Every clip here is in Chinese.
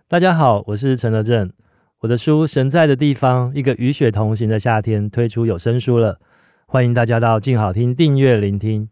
大家好，我是陈德正。我的书《神在的地方：一个与雪同行的夏天》推出有声书了，欢迎大家到静好听订阅聆听。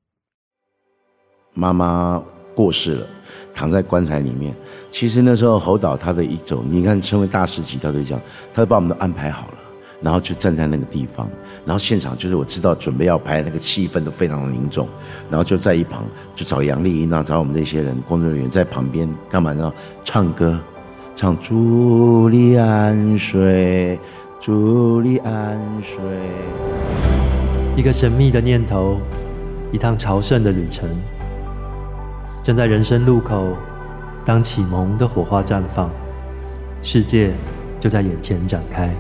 妈妈过世了，躺在棺材里面。其实那时候侯导他的一种，你看身为大师级，他就讲，他就把我们都安排好了，然后就站在那个地方，然后现场就是我知道准备要拍，那个气氛都非常的凝重，然后就在一旁就找杨丽英啊，找我们这些人工作人员在旁边干嘛呢？唱歌，唱朱丽安睡，朱丽安睡。 一个神秘的念头，一趟朝圣的旅程，正在人生路口，当启蒙的火花绽放，世界就在眼前展开。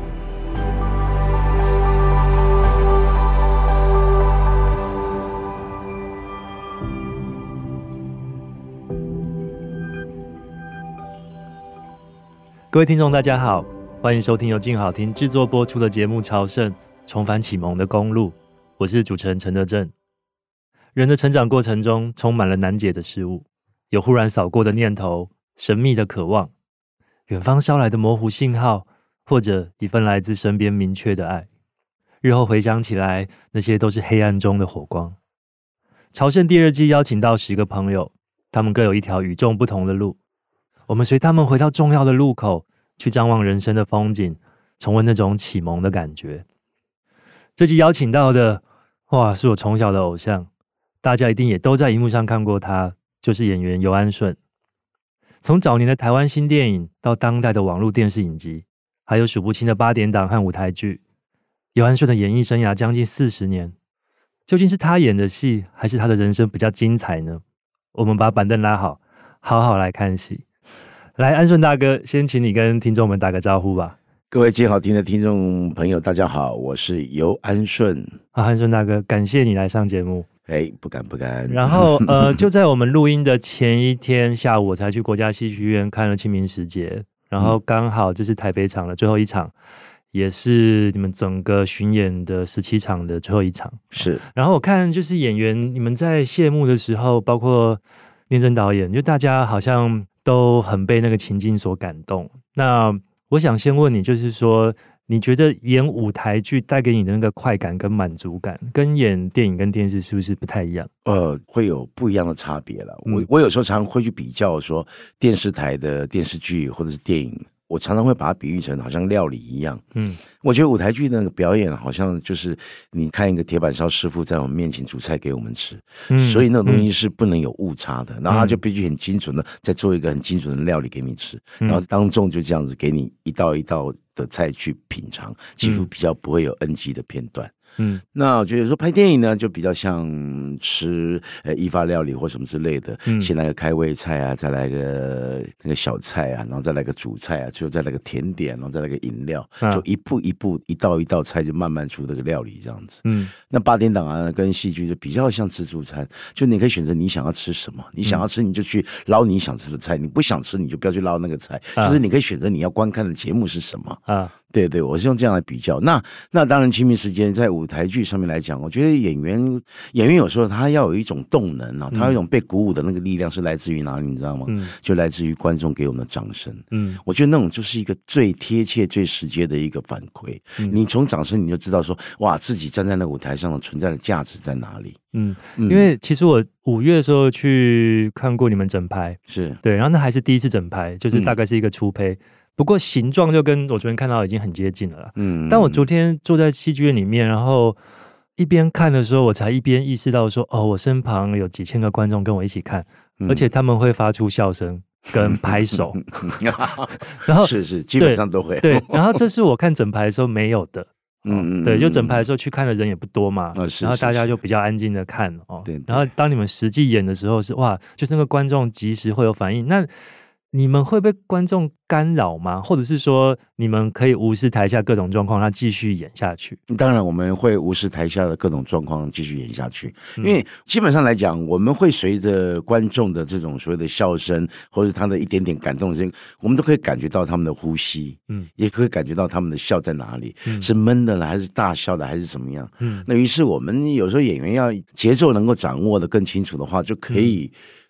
各位听众大家好，欢迎收听由静好听制作播出的节目《朝圣重返启蒙的公路》，我是主持人陈德正。人的成长过程中充满了难解的事物，有忽然扫过的念头，神秘的渴望，远方捎来的模糊信号，或者一份来自身边明确的爱。日后回想起来，那些都是黑暗中的火光。朝圣第二季邀请到10个朋友，他们各有一条与众不同的路，我们随他们回到重要的路口，去张望人生的风景，重温那种启蒙的感觉。这集邀请到的，哇，是我从小的偶像，大家一定也都在荧幕上看过他，就是演员游安顺。从早年的台湾新电影到当代的网络电视影集，还有数不清的8点档和舞台剧，游安顺的演艺生涯将近40年，究竟是他演的戏，还是他的人生比较精彩呢？我们把板凳拉好，好好来看戏。来，安顺大哥，先请你跟听众们打个招呼吧。 各位静好听的听众朋友，大家好，我是游安顺。 安顺大哥，感谢你来上节目。 不敢。 然后就在我们录音的前一天下午，我才去国家戏剧院看了《清明时节》，然后刚好这是台北场的最后一场，也是你们整个巡演的17场的最后一场。 是。 然后我看就是演员，你们在谢幕的时候，包括念真导演，就大家好像都很被那个情境所感动。那我想先问你，就是说你觉得演舞台剧带给你的那个快感跟满足感，跟演电影跟电视是不是不太一样？ 会有不一样的差别了。我有时候常常会去比较说电视台的电视剧或者是电影，我常常会把它比喻成好像料理一样。我觉得舞台剧那个表演好像就是你看一个铁板烧师傅在我们面前煮菜给我们吃，所以那种东西是不能有误差的，然后他就必须很精准的再做一个很精准的料理给你吃，然后当众就这样子给你一道一道的菜去品尝，几乎比较不会有 NG 的片段。那我觉得说拍电影呢，就比较像吃意法料理或什么之类的，先来个开胃菜啊，再来个那个小菜啊，然后再来个主菜啊，最后再来个甜点，然后再来个饮料，就一步一步一道一道菜就慢慢出这个料理这样子。那8点档啊跟戏剧就比较像自助餐，就你可以选择你想要吃什么，你想要吃你就去捞你想吃的菜，你不想吃你就不要去捞那个菜，就是你可以选择你要观看的节目是什么啊。对，我是用这样来比较。那当然，清明时间在舞台剧上面来讲，我觉得演员有时候他要有一种动能啊，他有一种被鼓舞的那个力量是来自于哪里，你知道吗？就来自于观众给我们的掌声。我觉得那种就是一个最贴切、最直接的一个反馈。你从掌声你就知道说，哇，自己站在那个舞台上的存在的价值在哪里。 因为其实我5月的时候去看过你们整排， 是对， 然后那还是第一次整排，就是大概是一个初胚。不过形状就跟我昨天看到已经很接近了啦。但我昨天坐在戏剧院里面，然后一边看的时候，我才一边意识到说，我身旁有几千个观众跟我一起看，而且他们会发出笑声跟拍手，然后是基本上都会。 对，然后这是我看整排的时候没有的。对，就整排的时候去看的人也不多嘛，然后大家就比较安静的看对。然后当你们实际演的时候是哇，就是那个观众及时会有反应，那你们会被观众干扰吗？或者是说你们可以无视台下各种状况，他继续演下去？ 当然我们会无视台下的各种状况继续演下去，因为基本上来讲，我们会随着观众的这种所谓的笑声，或者他的一点点感动的声音，我们都可以感觉到他们的呼吸，也可以感觉到他们的笑在哪里，是闷的了还是大笑的还是怎么样。那于是我们有时候演员要节奏能够掌握的更清楚的话，就可以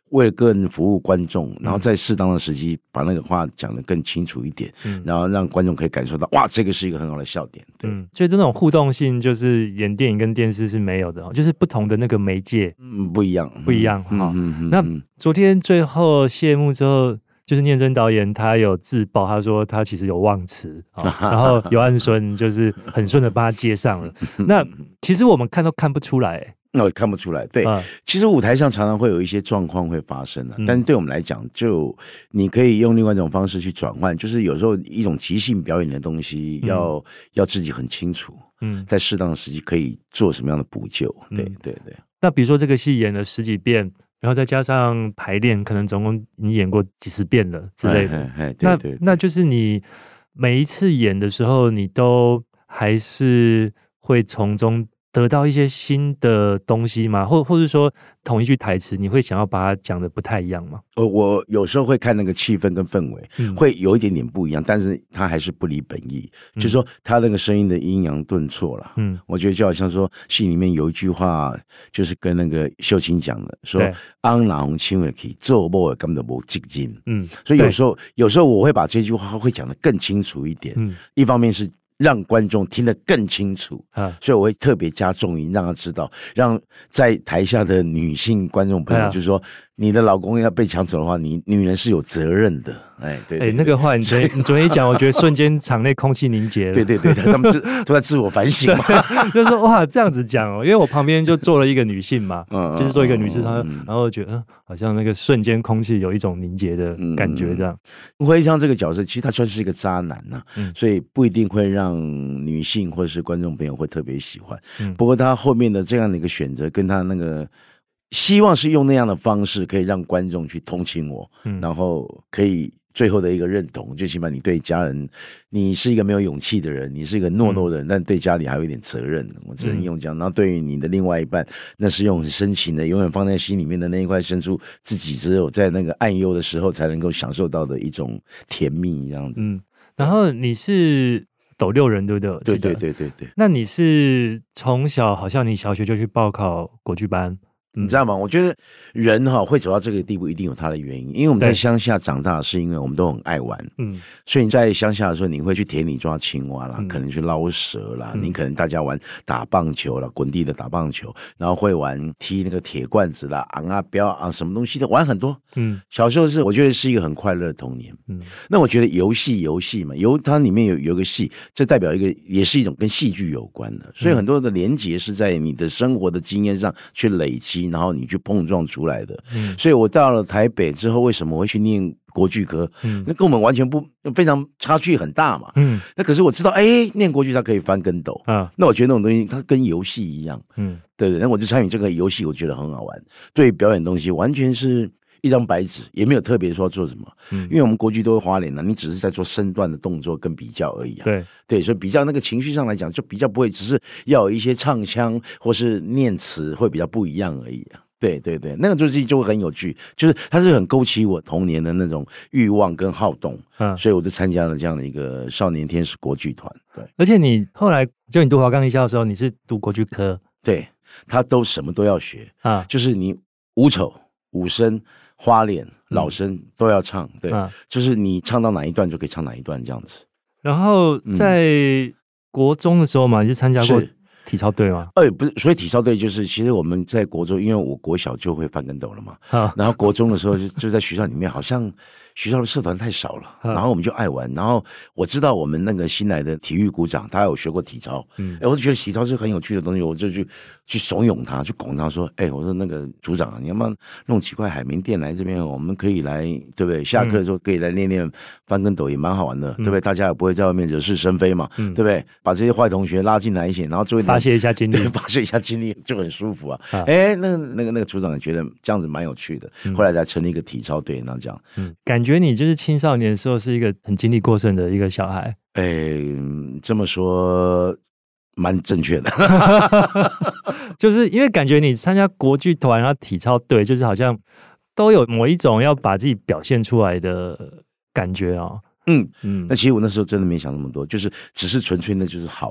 为了更服务观众，然后在适当的时机把那个话讲得更清楚一点，然后让观众可以感受到，哇，这个是一个很好的笑点。对， 所以这种互动性就是演电影跟电视是没有的，就是不同的那个媒介， 不一样。 那昨天最后谢幕之后，就是念真导演他有自曝，他说他其实有忘词，然后尤安顺就是很顺的帮他接上了。那其实我们看都看不出来。 那我看不出来，对，其实舞台上常常会有一些状况会发生但是对我们来讲，就你可以用另外一种方式去转换，就是有时候一种即兴表演的东西，要自己很清楚，在适当的时机可以做什么样的补救，对。 那比如说这个戏演了10几遍，然后再加上排练，可能总共你演过几十遍了之类的，那就是你每一次演的时候，你都还是会从中得到一些新的东西吗？或者说同一句台词，你会想要把它讲的不太一样吗？ 我有时候会看那个气氛跟氛围，会有一点点不一样，但是它还是不离本意，就是说他那个声音的阴阳顿挫啦。我觉得就好像说戏里面有一句话，就是跟那个秀清讲的，说昂哪红青尾可以做某根本无激进。所以有时候我会把这句话会讲得更清楚一点。一方面是让观众听得更清楚，所以我会特别加重音，让他知道，让在台下的女性观众朋友，就是说，你的老公要被抢走的话，你女人是有责任的。对， 那个话你昨天一讲，我觉得瞬间场内空气凝结了。 对，他们都在自我反省嘛， 就说哇这样子讲因为我旁边就坐了一个女性嘛，就是坐一个女性，然后觉得好像那个瞬间空气有一种凝结的感觉，这样。 胡慧香这个角色其实他算是一个渣男所以不一定会让女性或是观众朋友会特别喜欢。不过他后面的这样的一个选择，跟他那个希望是用那样的方式，可以让观众去同情我，然后可以最后的一个认同，就起码你对家人，你是一个没有勇气的人，你是一个懦弱的人，但对家里还有一点责任，我只能用这样。然后对于你的另外一半，那是用很深情的，永远放在心里面的那一块深处，自己只有在那个暗忧的时候才能够享受到的一种甜蜜，这样子。 然后你是斗六人对不对？ 对。 那你是从小好像你小学就去报考国剧班？ 你知道吗？我觉得人会走到这个地步，一定有他的原因。因为我们在乡下长大，是因为我们都很爱玩。所以你在乡下的时候，你会去田里抓青蛙啦，可能去捞蛇啦，你可能大家玩打棒球啦，滚地的打棒球，然后会玩踢那个铁罐子啦，昂啊标啊，什么东西的玩很多。小时候我觉得是一个很快乐的童年。那我觉得游戏嘛，它里面有个戏，这代表一个也是一种跟戏剧有关的，所以很多的连结是在你的生活的经验上去累积。然后你去碰撞出来的。所以我到了台北之后，为什么我会去念国剧科？那跟我们完全非常差距很大嘛。那可是我知道，念国剧它可以翻跟斗那我觉得那种东西它跟游戏一样。对，那我就参与这个游戏，我觉得很好玩。对表演东西完全是一张白纸，也没有特别说做什么。因为我们国剧都会花脸你只是在做身段的动作跟比较而已对，所以比较那个情绪上来讲，就比较不会只是要有一些唱腔或是念词会比较不一样而已对，那个东西就会很有趣，就是它是很勾起我童年的那种欲望跟好动所以我就参加了这样的一个少年天使国剧团。对， 而且你后来就你读华冈艺校的时候，你是读国剧科。 对，他都什么都要学就是你武丑、武生、花脸、老生都要唱。对，就是你唱到哪一段就可以唱哪一段这样子。 然后在国中的时候嘛，你是参加过体操队吗？ 不是，所以体操队就是其实我们在国中，因为我国小就会翻跟斗了嘛然后国中的时候就在学校里面，好像学校的社团太少了然后我们就爱玩。然后我知道我们那个新来的体育股长他有学过体操我就觉得体操是很有趣的东西，我就去怂恿他，去拱他说我说那个组长你要不要弄几块海绵垫来这边，我们可以来，对不对？下课的时候可以来练练翻跟斗，也蛮好玩的对不对？大家也不会在外面惹是生非嘛对不对？把这些坏同学拉进来一起，然后做一点发泄一下精力， 发泄一下精力就很舒服那个组长也觉得这样子蛮有趣的后来才成立一个体操队，然后这样感觉你就是青少年的时候是一个很精力过剩的一个小孩。 这么说蛮正确的就是因为感觉你参加国剧团然后体操队，就是好像都有某一种要把自己表现出来的感觉那其实我那时候真的没想那么多，就是只是纯粹那就是好玩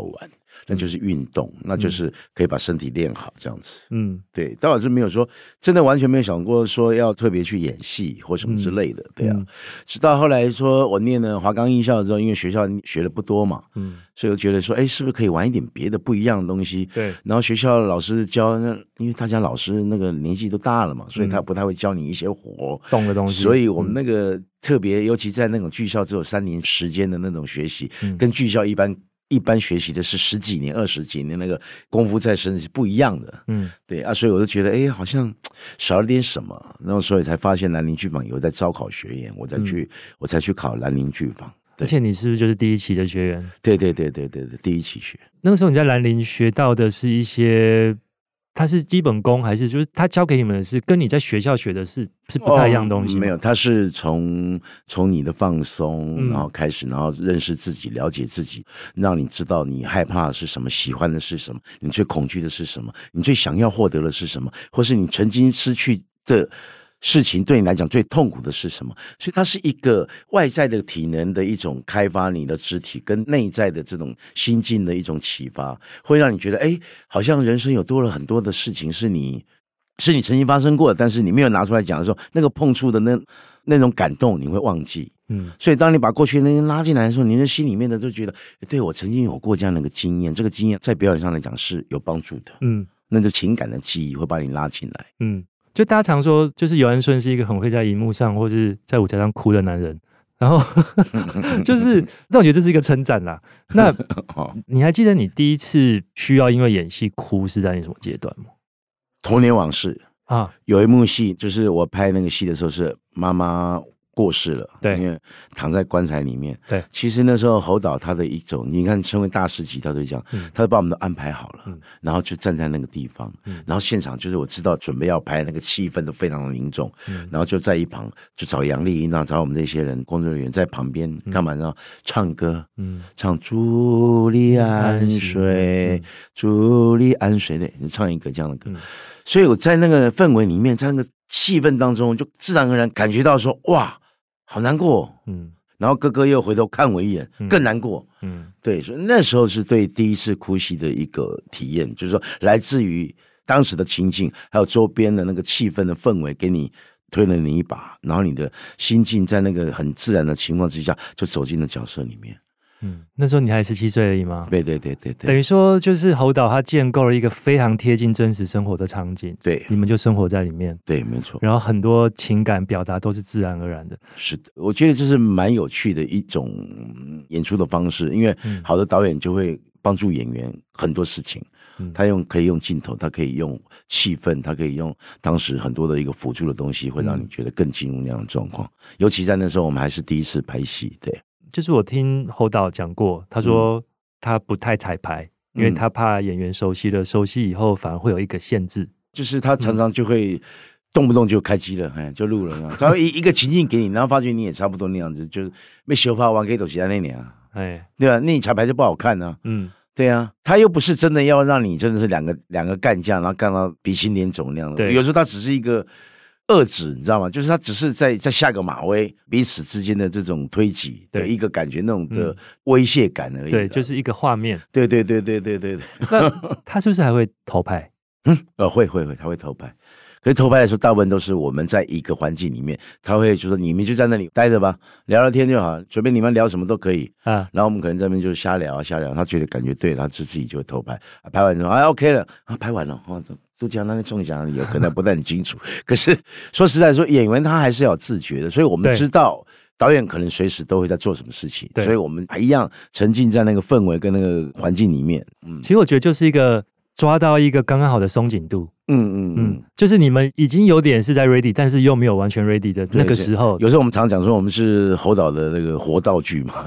那就是运动，那就是可以把身体练好这样子。对，但我是没有说真的完全没有想过说要特别去演戏或什么之类的，对啊。直到后来说我念了华冈艺校之后，因为学校学的不多嘛，所以我觉得说，是不是可以玩一点别的不一样的东西？ 对。 然后学校老师教，因为大家老师那个年纪都大了嘛，所以他不太会教你一些活动的东西， 所以我们那个特别，尤其在那种剧校只有3年时间的那种学习，跟剧校一般学习的是10几年、20几年，那个功夫在身是不一样的。对啊，所以我就觉得，好像少了点什么，然后所以才发现兰陵剧坊有在招考学员，我才去考兰陵剧坊。 而且你是不是就是第一期的学员？ 对，第一期学。 那个时候你在兰陵学到的是一些，它是基本功，还是就是他教给你们的是跟你在学校学的是不太一样的东西？ 没有，他是从你的放松，然后开始，然后认识自己，了解自己，让你知道你害怕的是什么，喜欢的是什么，你最恐惧的是什么，你最想要获得的是什么，或是你曾经失去的事情对你来讲最痛苦的是什么？所以它是一个外在的体能的一种开发，你的肢体跟内在的这种心境的一种启发，会让你觉得好像人生有多了很多的事情是你曾经发生过的，但是你没有拿出来讲的时候，那个碰触的那种感动你会忘记。所以当你把过去那些拉进来的时候，你的心里面的就觉得，对，我曾经有过这样的一个经验，这个经验在表演上来讲是有帮助的。那个情感的记忆会把你拉进来。 就大家常说，就是游安顺是一个很会在荧幕上或是在舞台上哭的男人，然后就是那我觉得这是一个称赞啦。那你还记得你第一次需要因为演戏哭是在你什么阶段吗？ 童年往事啊， 有一幕戏就是我拍那个戏的时候是妈妈过世了， 对， 因为躺在棺材里面。 对， 其实那时候侯导他的一种，你看身为大师级，他都这样，他就把我们都安排好了，然后就站在那个地方，然后现场就是我知道准备要拍，那个气氛都非常的凝重，然后就在一旁就找杨丽英啊，找我们这些人工作人员在旁边干嘛呢？唱歌，唱朱丽安水，朱丽安水的，你唱一个这样的歌。所以我在那个氛围里面，在那个气氛当中，就自然而然感觉到说，哇，好难过。然后哥哥又回头看我一眼，更难过。对，所以那时候是对第一次哭戏的一个体验，就是说来自于当时的情境，还有周边的那个气氛的氛围，给你推了你一把，然后你的心境在那个很自然的情况之下，就走进了角色里面。 那时候你还17岁而已吗？ 对， 等于说就是侯导他建构了一个非常贴近真实生活的场景， 对， 你们就生活在里面， 对，没错。 然后很多情感表达都是自然而然的。 是的，我觉得这是蛮有趣的一种演出的方式，因为好的导演就会帮助演员很多事情。他可以用镜头，他可以用气氛，他可以用当时很多的一个辅助的东西，会让你觉得更进入那样的状况。尤其在那时候，我们还是第一次拍戏，对。 就是我听侯导讲过，他说他不太彩排，因为他怕演员熟悉了，熟悉以后反而会有一个限制， 就是他常常就会动不动就开机了，就录了，他会一个情境给你，然后发觉你也差不多那样子，就是没修怕玩给都是在那里啊，对吧？那你彩排就不好看啊，对啊，他又不是真的要让你真的是两个干架，然后干到鼻青脸肿那样的，有时候他只是一个遏制，你知道吗？就是他只是在下个马威，彼此之间的这种推挤的一个感觉，那种的威胁感而已。 对，就是一个画面。 对。 那他是不是还会偷拍？ 会，他会偷拍。可是偷拍的时候，大部分都是我们在一个环境里面，他会就说你们就在那里待着吧，聊聊天就好，随便你们聊什么都可以啊。然后我们可能在那边就瞎聊，他觉得感觉对，他自己就会偷拍。拍完之后OK 了，拍完了，都讲那个中奖有可能不太很清楚。可是说实在说，演员他还是要自觉的，所以我们知道导演可能随时都会在做什么事情，所以我们一样沉浸在那个氛围跟那个环境里面。 其实我觉得就是一个抓到一个刚刚好的松紧度。就是你们已经有点是在 ready， 但是又没有完全 ready 的那个时候。 有时候我们常讲说我们是侯导的那个活道具嘛。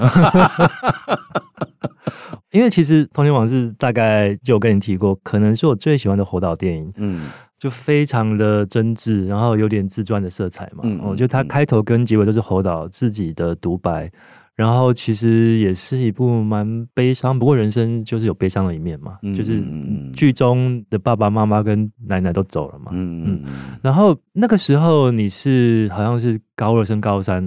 因为其实《童年往事》大概就有跟你提过，可能是我最喜欢的侯导电影。就非常的真挚，然后有点自传的色彩嘛。就他开头跟结尾都是侯导自己的独白。然后其实也是一部蛮悲伤，不过人生就是有悲伤的一面嘛，就是剧中的爸爸妈妈跟奶奶都走了嘛。然后那个时候你是好像是高2升高3，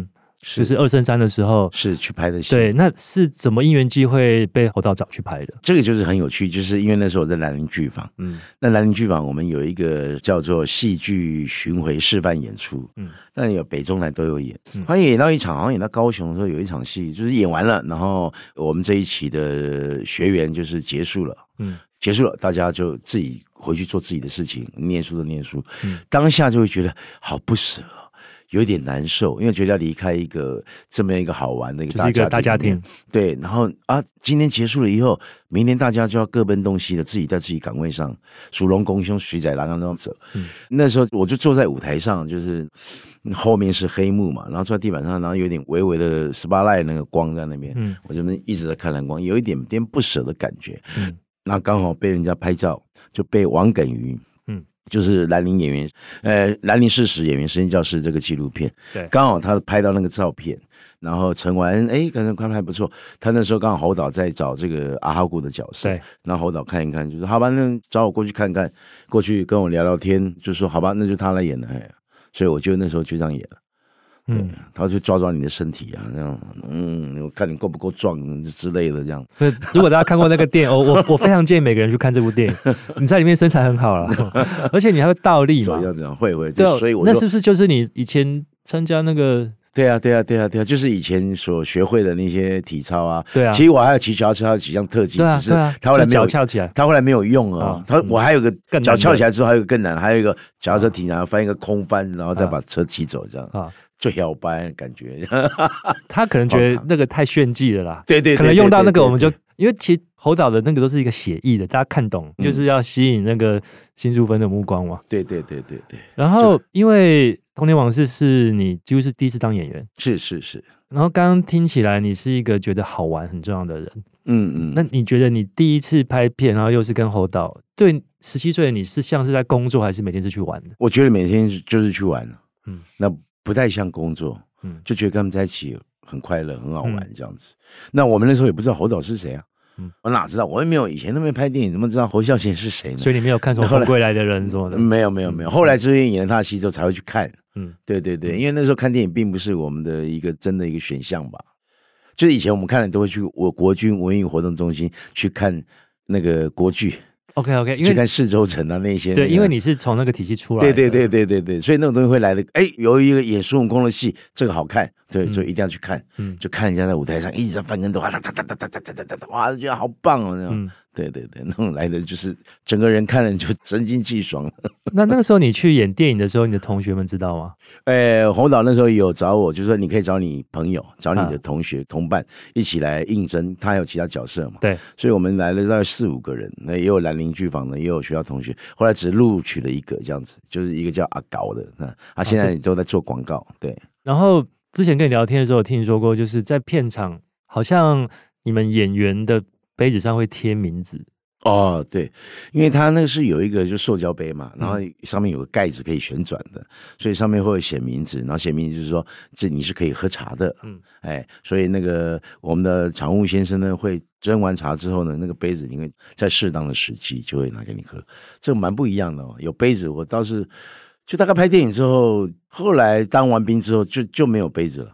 就是2圣3的时候是去拍的戏。 对，那是怎么因缘际会被侯导找去拍的？ 这个就是很有趣，就是因为那时候我在兰陵剧坊，那兰陵剧坊我们有一个叫做戏剧巡回示范演出，但有北中南都有演。好像演到一场，好像演到高雄的时候有一场戏，就是演完了，然后我们这一期的学员就是结束了，结束了，大家就自己回去做自己的事情，念书的念书，当下就会觉得好不舍。有一点难受，因为觉得要离开一个这么一个好玩的一个大家庭，对，然后今天结束了以后，明天大家就要各奔东西了，自己在自己岗位上，属龙公兄徐载郎那样走。那时候我就坐在舞台上，就是后面是黑幕嘛，然后坐在地板上，然后有点微微的 spotlight 那个光在那边，我就一直在看蓝光，有一点点不舍的感觉。那刚好被人家拍照，就被王耿瑜。就是兰陵演员，兰陵事实演员实验教室这个纪录片，对，刚好他拍到那个照片，然后陈完，可能看还不错。他那时候刚好侯导在找这个阿哈古的角色，对，然后侯导看一看，就说好吧，那找我过去看看，过去跟我聊聊天，就说好吧，那就他来演了，所以我就那时候就这样演了。对，他就抓抓你的身体啊，这样，我看你够不够壮之类的，这样。 如果大家看过那个电影，我非常建议每个人去看这部电影。你在里面身材很好啦，而且你还会倒立嘛， 这样会， 对， 所以我那是不是就是你以前参加那个？ 对啊，就是以前所学会的那些体操啊。 对啊， 其实我还有骑脚踏车，还有几项特技，只是他后来没有翘起来， 他后来没有用啊。我还有个脚翘起来之后还有个更难，还有一个脚踏车停然后翻一个空翻，然后再把车骑走这样啊。最摇摆感觉， 他可能觉得那个太炫技了啦。 对， 可能用到那个我们就，因为其实侯导的那个都是一个写意的，大家看懂，就是要吸引那个辛淑芬的目光嘛。对。然后因为《童年往事》是你几乎是第一次当演员， 是。 然后刚刚听起来你是一个觉得好玩很重要的人，那你觉得你第一次拍片，然后又是跟侯导，对17岁的你是像是在工作，还是每天是去玩的？ 我觉得每天就是去玩，那不太像工作，就觉得跟他们在一起很快乐，很好玩这样子。那我们那时候也不知道侯导是谁啊，我哪知道？我也没有以前都没拍电影，怎么知道侯孝贤是谁呢？ 所以你没有看《从风归来的人》什么的？ 没有。后来之前演了他的戏之后才会去看。对，因为那时候看电影并不是我们的一个真的一个选项吧。就是以前我们看了都会去国军文艺活动中心去看那个国剧。 OK， 因为去看四周城啊那些， 对，因为你是从那个体系出来的， 对，所以那种东西会来的。有一个演孙悟空的戏，这个好看，对，所以一定要去看。就看人家在舞台上一直在翻跟斗，哇，觉得好棒哦，那样。对，那种来的就是整个人看了就神清气爽。 那个时候你去演电影的时候，你的同学们知道吗？ 侯导那时候有找我，就是说你可以找你朋友、找你的同学、同伴一起来应征，他还有其他角色嘛。对，所以我们来了大概4、5个人，那也有兰陵剧坊的，也有学校同学。后来只录取了一个这样子，就是一个叫阿高的，他现在都在做广告。对， 然后之前跟你聊天的时候，我听你说过，就是在片场好像你们演员的杯子上会贴名字。 对，因为它那个是有一个就塑胶杯嘛，然后上面有个盖子可以旋转的，所以上面会写名字，然后写名字就是说这你是可以喝茶的，所以那个我们的常务先生呢会斟完茶之后呢，那个杯子你会在适当的时机就会拿给你喝，这个蛮不一样的有杯子我倒是就大概拍电影之后，后来当完兵之后就没有杯子了。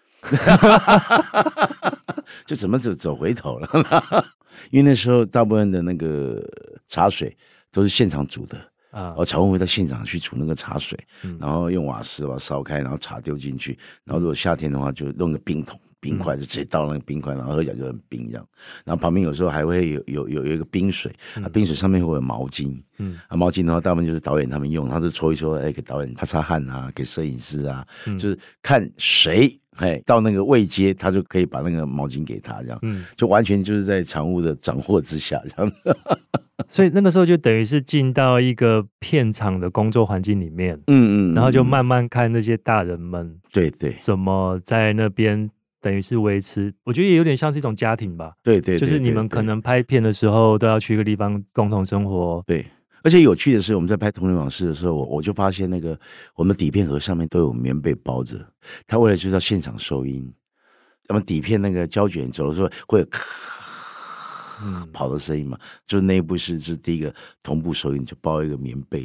就怎么走回头了因为那时候大部分的那个茶水都是现场煮的常务会到现场去煮那个茶水，然后用瓦斯把它烧开，然后茶丢进去，然后如果夏天的话就弄个冰桶冰块就直接倒那个冰块，然后喝起来就很冰这样。然后旁边有时候还会有一个冰水，冰水上面会有毛巾，毛巾的话大部分就是导演他们用，他就搓一搓，给导演擦汗啊，给摄影师啊，就是看谁到那个位阶，他就可以把那个毛巾给他，这样，就完全就是在常务的掌握之下，这样。 所以那个时候就等于是进到一个片场的工作环境里面，然后就慢慢看那些大人们，对，怎么在那边等于是维持，我觉得也有点像是一种家庭吧。对，就是你们可能拍片的时候都要去一个地方共同生活。对。 而且有趣的是，我们在拍《童年往事》的时候，我就发现那个我们底片盒上面都有棉被包着，他为了就是要现场收音，那么底片那个胶卷走的时候会有跑的声音嘛，就是那一部是第一个同步收音，就包一个棉被这样。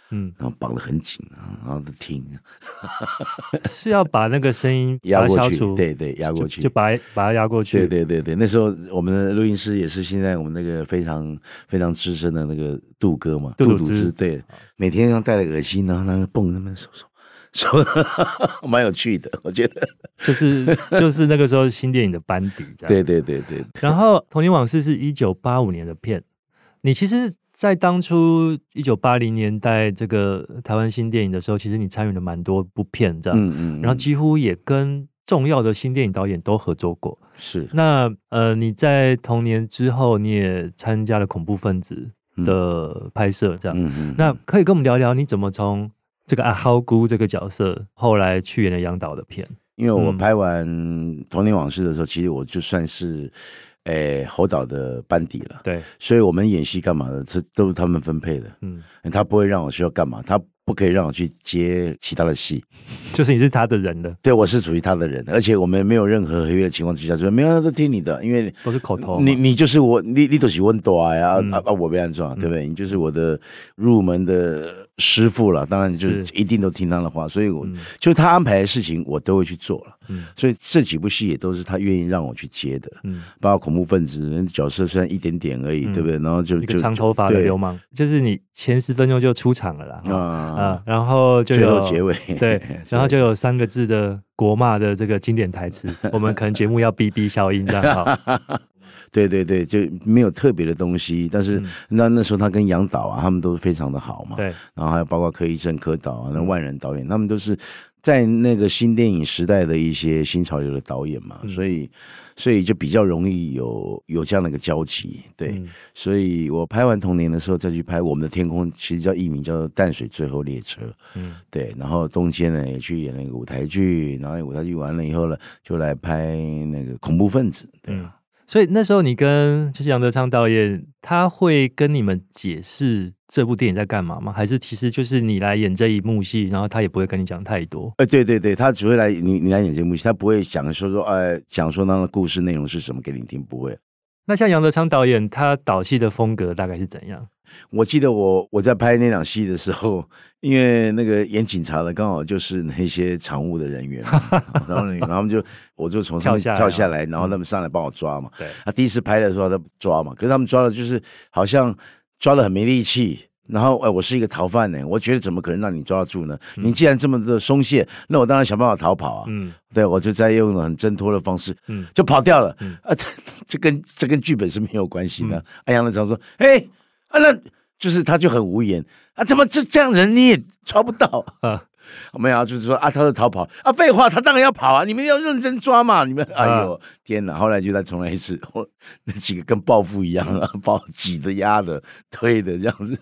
然后绑得很紧然后听， 是要把那个声音压过去， 消除， 对，压过去， 就把它压过去。 对，那时候我们的录音师也是现在我们那个非常非常资深的那个杜哥嘛，杜之，对，每天要戴了耳机，然后那个蹦那边手，蛮有趣的，我觉得。 就是那个时候新电影的班底， 对。 然后《童年往事》是1985年的片，你其实，在当初1980年代这个台湾新电影的时候，其实你参与了蛮多部片这样，然后几乎也跟重要的新电影导演都合作过。 是。那你在童年之后，你也参加了恐怖分子的拍摄，这样。那可以跟我们聊聊，你怎么从这个阿豪姑这个角色，后来去演了杨导的片？ 因为我拍完《童年往事》的时候，其实我就算是侯导的班底了， 对， 所以我们演戏干嘛的，这都是他们分配的，他不会让我需要干嘛，他不可以让我去接其他的戏， 就是你是他的人了。 对，我是属于他的人，而且我们没有任何合约的情况之下，就是没有都听你的，因为都是口头， 你就是我，你就是我大呀，我被安装，对不对？你就是我的入门的师傅了，当然就是一定都听他的话，所以我就他安排的事情我都会去做了。所以这几部戏也都是他愿意让我去接的，包括恐怖分子角色虽然一点点而已，对不对？然后就一个长头发的流氓，就是你前10分钟就出场了啦，然后就有最后结尾， 对，然后就有3个字的国骂的这个经典台词，我们可能节目要哔消音这样好。 对，就没有特别的东西，但是那时候他跟杨导啊，他们都非常的好嘛， 对， 然后还有包括柯一正柯导啊，那万人导演，他们都是在那个新电影时代的一些新潮流的导演嘛，所以就比较容易有这样的一个交集，对，所以我拍完童年的时候再去拍我们的天空，其实叫艺名叫淡水最后列车，对，然后中间呢也去演了一个舞台剧，然后舞台剧完了以后呢，就来拍那个恐怖分子，对啊。 所以那时候你跟就是杨德昌导演，他会跟你们解释这部电影在干嘛吗？还是其实就是你来演这一幕戏，然后他也不会跟你讲太多？ 对，他只会来你来演这幕戏，他不会讲说讲说那个故事内容是什么给你听，不会。 那像杨德昌导演，他导戏的风格大概是怎样？ 我记得我在拍那场戏的时候，因为那个演警察的刚好就是那些常务的人员，然后我就从上面跳下来，然后他们上来帮我抓嘛。他第一次拍的时候他抓嘛，可是他们抓的就是好像抓得很没力气。然后我是一个逃犯呢，我觉得怎么可能让你抓得住呢？你既然这么的松懈，那我当然想办法逃跑啊。对，我就在用很挣脱的方式，就跑掉了。这跟剧本是没有关系的。杨德昌说：“那就是他就很无言啊，怎么这样人你也抓不到啊？没有，就是说他是逃跑啊，废话，他当然要跑啊，你们要认真抓嘛，你们哎呦天哪！后来就再重来一次，那几个跟报复一样啊，把挤的、压的、推的这样子。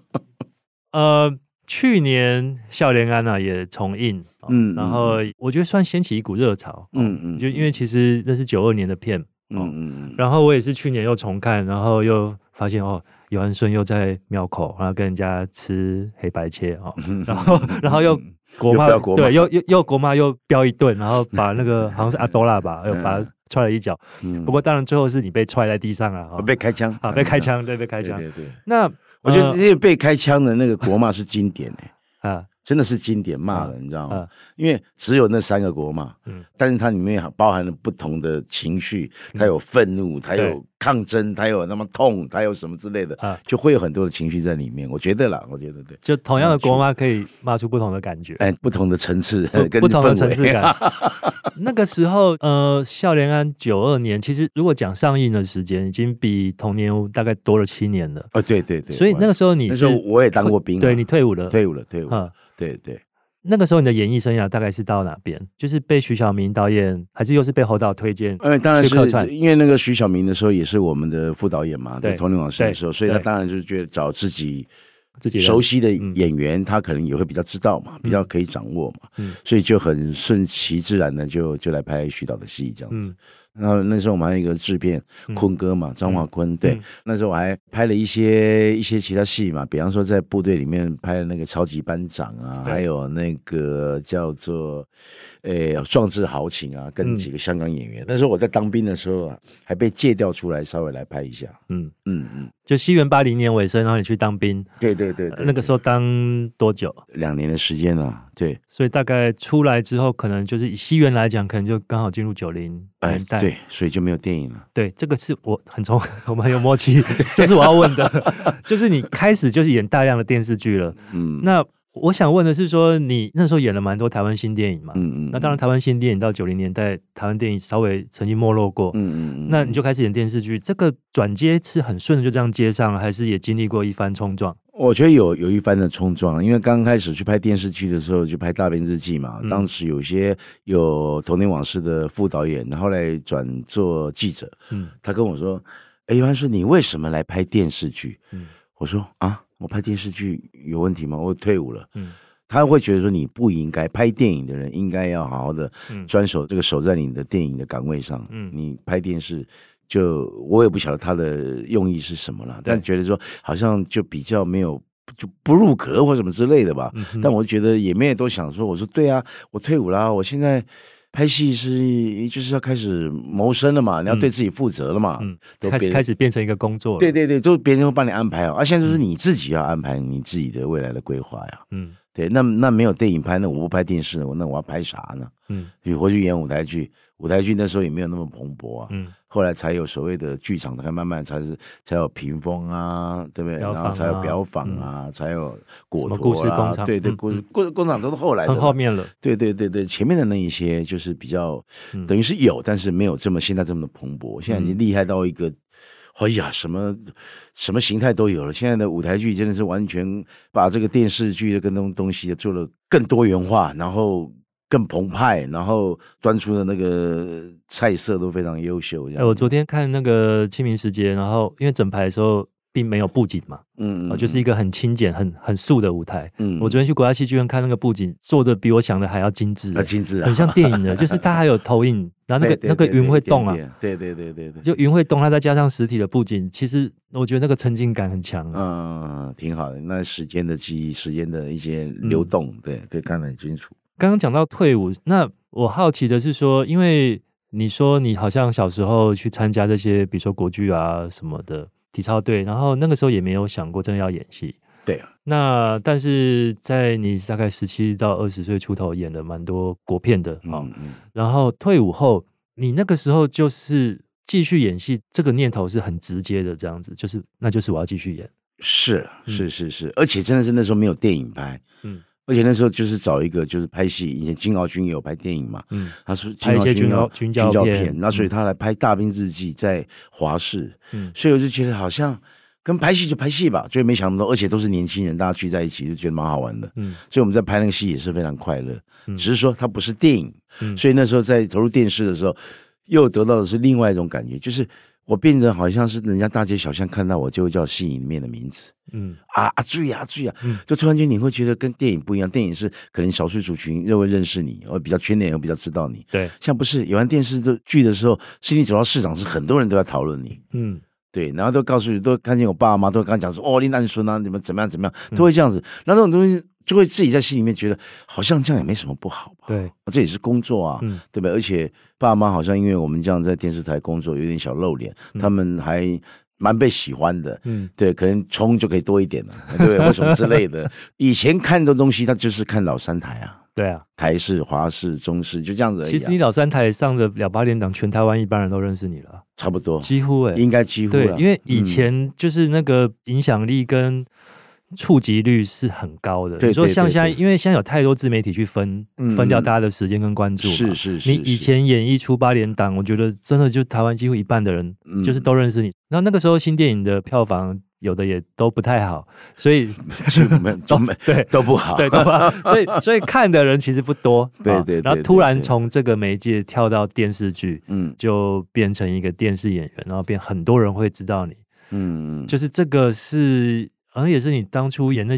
去年笑莲安啊也重映，然后我觉得算掀起一股热潮，就因为其实那是92年的片，然后我也是去年又重看，然后又发现尤安顺又在庙口，然后跟人家吃黑白切然后又国骂，对，又国骂又飙一顿，然后把那个好像是阿多拉吧，又把他踹了一脚。不过当然最后是你被踹在地上了， 被开枪， 被开枪，对，被开枪。 对。 那我觉得那个被开枪的那个国骂是经典真的是经典骂了，你知道吗？因为只有那3个国骂，但是它里面包含了不同的情绪，它有愤怒，它有抗争，它有那么痛，它有什么之类的，就会有很多的情绪在里面。我觉得对， 就同样的国骂可以骂出不同的感觉， 不同的层次， 不同的层次感。那个时候，笑莲安92年，其实如果讲上映的时间，已经比童年大概多了7年了。 对， 所以那个时候那时候我也当过兵， 对，你退伍了。 对， 那个时候你的演艺生涯大概是到哪边？就是被徐晓明导演，还是又是被侯导推荐？ 当然是因为那个徐晓明的时候也是我们的副导演嘛，对，童年往事的时候，所以他当然就是觉得找自己熟悉的演员，他可能也会比较知道嘛，比较可以掌握嘛，所以就很顺其自然的就来拍徐导的戏这样子。 然后那时候我们还有一个制片坤哥嘛，张华坤，对，那时候我还拍了一些其他戏嘛，比方说在部队里面拍了那个超级班长啊，还有那个叫做壮志豪情啊，跟几个香港演员。那时候我在当兵的时候啊，还被借调出来稍微来拍一下。 就西元80年尾声，然后你去当兵。 对， 那个时候当多久 ？2年的时间啊，对。 所以大概出来之后，可能就是以西元来讲，可能就刚好进入90年代。 对，所以就没有电影了。 对，这个是我们很有默契，这是我要问的，就是你开始就是演大量的电视剧了。那我想问的是说，你那时候演了蛮多台湾新电影嘛？那当然，台湾新电影到90年代，台湾电影稍微曾经没落过。那你就开始演电视剧，这个转接是很顺的就这样接上了，还是也经历过一番冲撞？ 我觉得有一番的冲撞，因为刚开始去拍电视剧的时候，就拍《大兵日记》嘛。当时有童年往事的副导演，然后来转做记者。他跟我说：“一般说你为什么来拍电视剧？”我说：“啊。”我拍电视剧有问题吗？我退伍了。他会觉得说你不应该拍电影的人应该要好好的守在你的电影的岗位上。你拍电视我也不晓得他的用意是什么了，但觉得说好像就比较没有就不入格或什么之类的吧。但我觉得也没有多想说，我说对啊，我退伍了，我现在拍戏就是要开始谋生了嘛，你要对自己负责了嘛， 开始变成一个工作了。 对，都别人会帮你安排好，现在就是你自己要安排你自己的未来的规划呀。对，那没有电影拍，那我不拍电视，那我要拍啥呢？回去演舞台剧那时候也没有那么蓬勃啊。后来才有所谓的剧场，慢慢才有屏风啊，对不对？然后才有表坊啊，才有果陀啊，对，故事工厂都是后来的， 很后面了。 对，前面的那一些就是比较等于是有，但是没有现在这么的蓬勃。现在已经厉害到一个，哎呀，什么形态都有了。现在的舞台剧真的是完全把这个电视剧的跟东西做了更多元化，然后更澎湃，然后端出的那个菜色都非常优秀。 我昨天看那个清明时节，然后因为整排的时候并没有布景嘛，就是一个很轻简、很素的舞台。我昨天去国家戏剧院看那个布景，做的比我想的还要精致，很像电影的，就是它还有投影，然后那个云会动啊， 对， 就云会动，它再加上实体的布景，其实我觉得那个沉浸感很强。 挺好的。那时间的记忆，时间的一些流动，对，可以看得很清楚。 刚刚讲到退伍，那我好奇的是说，因为你说你好像小时候去参加这些，比如说国剧啊什么的体操队，然后那个时候也没有想过真的要演戏。 对啊。 那但是在你大概17到20岁出头，演了蛮多国片的然后退伍后，你那个时候就是继续演戏，这个念头是很直接的，这样子，那就是我要继续演。 是，而且真的是那时候没有电影拍。而且那时候就是找一个就是拍戏，以前金鳌君也有拍电影嘛，他说拍一些军教片， 那所以他来拍《大兵日记》在华视，所以我就觉得好像跟拍戏就拍戏吧，就没想那么多，而且都是年轻人，大家聚在一起就觉得蛮好玩的，所以我们在拍那个戏也是非常快乐，只是说它不是电影，所以那时候在投入电视的时候，又得到的是另外一种感觉，就是我变成好像是人家大街小巷看到我就会叫戏里面的名字，阿醉啊，就突然间你会觉得跟电影不一样，电影是可能少数族群认为认识你，或比较圈内，或比较知道你， 对， 像不是演完电视剧的时候，是你走到市场是很多人都在讨论你，对，然后都告诉你，都看见我爸妈都跟他讲说，哦，你男孙啊，你们怎么样，都会这样子，然后那种东西就会自己在心里面觉得，好像这样也没什么不好吧？ 对， 这也是工作啊，对不对？而且爸妈好像因为我们这样在电视台工作，有点小露脸，他们还蛮被喜欢的，对，可能冲就可以多一点了，对不对？或什么之类的。以前看的东西，他就是看老三台啊。 对啊， 台视、华视、中视就这样子而已。 其实你老三台上的了8连档，全台湾一般人都认识你了， 差不多， 几乎应该几乎对，因为以前就是那个影响力跟触及率是很高的。你说像现在，因为现在有太多自媒体去分掉大家的时间跟关注嘛。 是。 你以前演一出8连档，我觉得真的就台湾几乎一半的人就是都认识你。然后那个时候新电影的票房有的也都不太好，所以都不好， 对，都不好。所以看的人其实不多， 对。 然后突然从这个媒介跳到电视剧，就变成一个电视演员，然后很多人会知道你，就是这个是，好像也是你当初演那些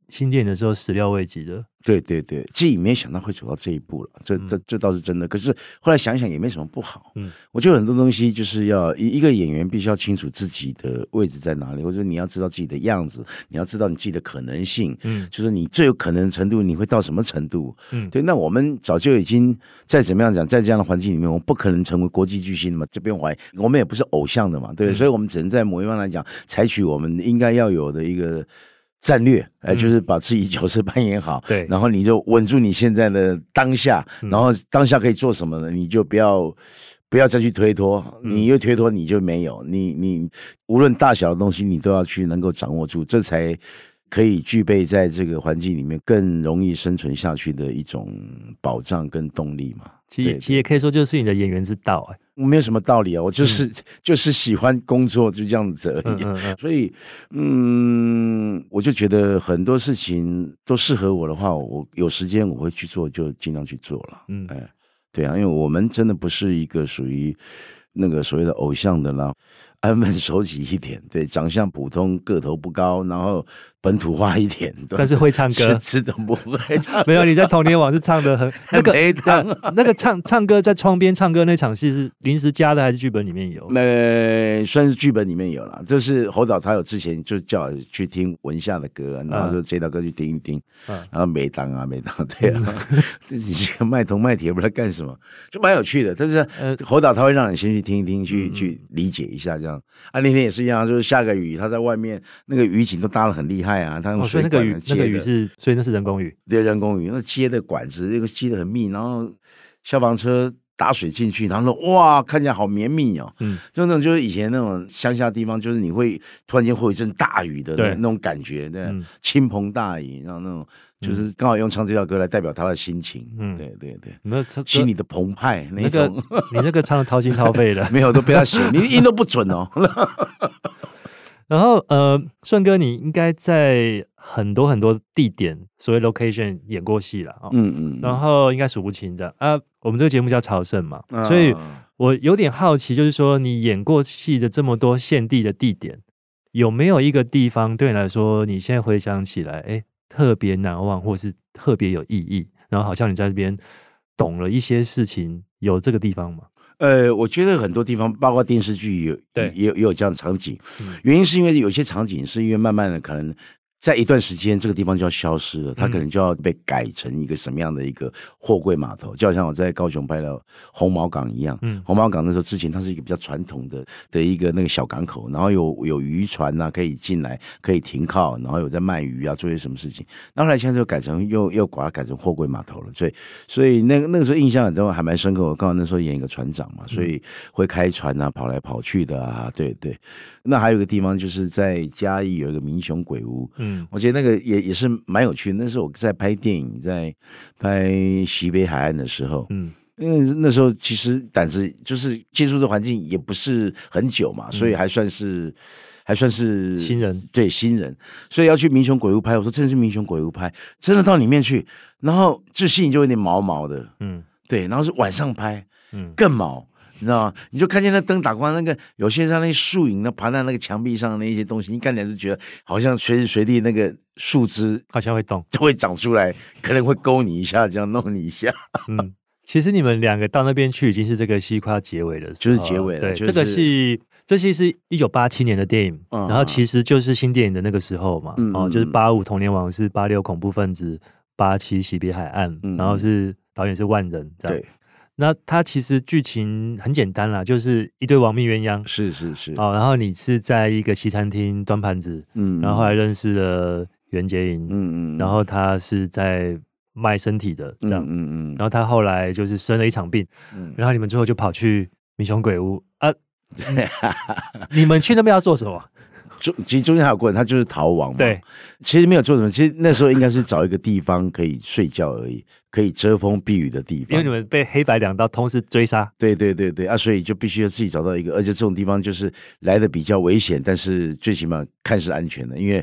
新电影的时候始料未及的。 对对对，自己没想到会走到这一步了，这倒是真的。可是后来想想也没什么不好。我觉得很多东西就是要一个演员必须要清楚自己的位置在哪里，或者你要知道自己的样子，你要知道你自己的可能性，就是你最有可能的程度你会到什么程度。对，那我们早就已经再怎么样讲，在这样的环境里面，我们不可能成为国际巨星的嘛，这边怀疑我们也不是偶像的嘛，对，所以我们只能在某一方来讲，采取我们应该要有的一个战略，就是把自己角色扮演好， 对， 然后你就稳住你现在的当下，然后当下可以做什么呢？你就不要再去推脱，你越推脱你就没有，你无论大小的东西，你都要去能够掌握住，这才可以具备在这个环境里面更容易生存下去的一种保障跟动力嘛。 其实也可以说就是你的演员之道。 我没有什么道理啊，我就是喜欢工作，就这样子而已。所以我就觉得很多事情都适合我的话，我有时间我会去做，就尽量去做了。对啊，因为我们真的不是一个属于那个所谓的偶像的啦，安分守己一点，对，长相普通，个头不高，然后本土化一点， 但是会唱歌， 甚至都不会唱。 没有，你在童年网是唱的很那个那个唱歌在窗边唱歌那场戏是临时加的还是剧本里面有？ 算是剧本里面有了。就是侯导他有之前就叫我去听文夏的歌，然后说这道歌去听一听，然后没当对啊，你这个卖铜卖铁不知道干什么，就蛮有趣的。但是侯导他会让你先去听一听，去理解一下这样。那天也是一样，就是下个雨，他在外面那个雨景都搭得很厉害啊，他用水管那个雨是，所以那是人工雨， 对，人工雨，那接的管子那个接得很密，然后消防车打水进去，然后说哇，看起来好绵密哦，就那种就是以前那种乡下地方，就是你会突然间会有一阵大雨的那种感觉，对，倾盆大雨，然后那种就是刚好用唱这条歌来代表他的心情，对对对，心里的澎湃那种。 你那个唱的掏心掏肺的， 没有都被他写，你音都不准哦。 然后顺哥，你应该在很多很多地点，所谓 location 演过戏了然后应该数不清的啊。我们这个节目叫朝圣嘛，所以我有点好奇，就是说你演过戏的这么多现地的地点，有没有一个地方对你来说，你现在回想起来，特别难忘，或是特别有意义？然后好像你在这边懂了一些事情，有这个地方吗？ 我觉得很多地方，包括电视剧也有这样的场景，原因是因为有些场景是因为慢慢的可能在一段时间这个地方就要消失了，它可能就要被改成一个什么样的一个货柜码头，就好像我在高雄拍的红毛港一样。红毛港那时候之前它是一个比较传统的一个那个小港口，然后有渔船啊可以进来，可以停靠，然后有在卖鱼啊，做些什么事情。然后后来现在就改成又把它改成货柜码头了，所以那个时候印象很多还蛮深刻。我刚好那时候演一个船长嘛，所以会开船啊，跑来跑去的啊，对对。那还有一个地方就是在嘉义有一个民雄鬼屋，我觉得那个也是蛮有趣的。那是我在拍电影，在拍西北海岸的时候，因为那时候其实胆子就是接触的环境也不是很久嘛，所以还算是新人， 对，新人，所以要去民雄鬼屋拍。我说真的是民雄鬼屋拍，真的到里面去，然后这心里就有点毛毛的，对，然后是晚上拍，更毛。你知道吗？你就看见那灯打光，那个有些像那些树影，那爬在那个墙壁上的那一些东西，你看起来就觉得好像随时随地那个树枝好像会动， 就会长出来，可能会勾你一下，这样弄你一下。 其实你们两个到那边去已经是这个戏快要结尾的时候， 就是结尾了。 对，这个戏，这戏是1987年的电影，然后其实就是新电影的那个时候嘛，就是85童年往事，86恐怖分子，87惜别海岸，然后是导演是万人，这样。 对。 那它其实剧情很简单啦，就是一对亡命鸳鸯， 是然后你是在一个西餐厅端盘子，然后后来认识了袁洁莹，然后他是在卖身体的这样，然后他后来就是生了一场病，然后你们最后就跑去民雄鬼屋啊，你们去那边要做什么？ 其实中间还有过程，他就是逃亡嘛。 对， 其实没有做什么，其实那时候应该是找一个地方可以睡觉而已，可以遮风避雨的地方。 因为你们被黑白两道同时追杀。 对啊，所以就必须要自己找到一个，而且这种地方就是来的比较危险，但是最起码看是安全的，因为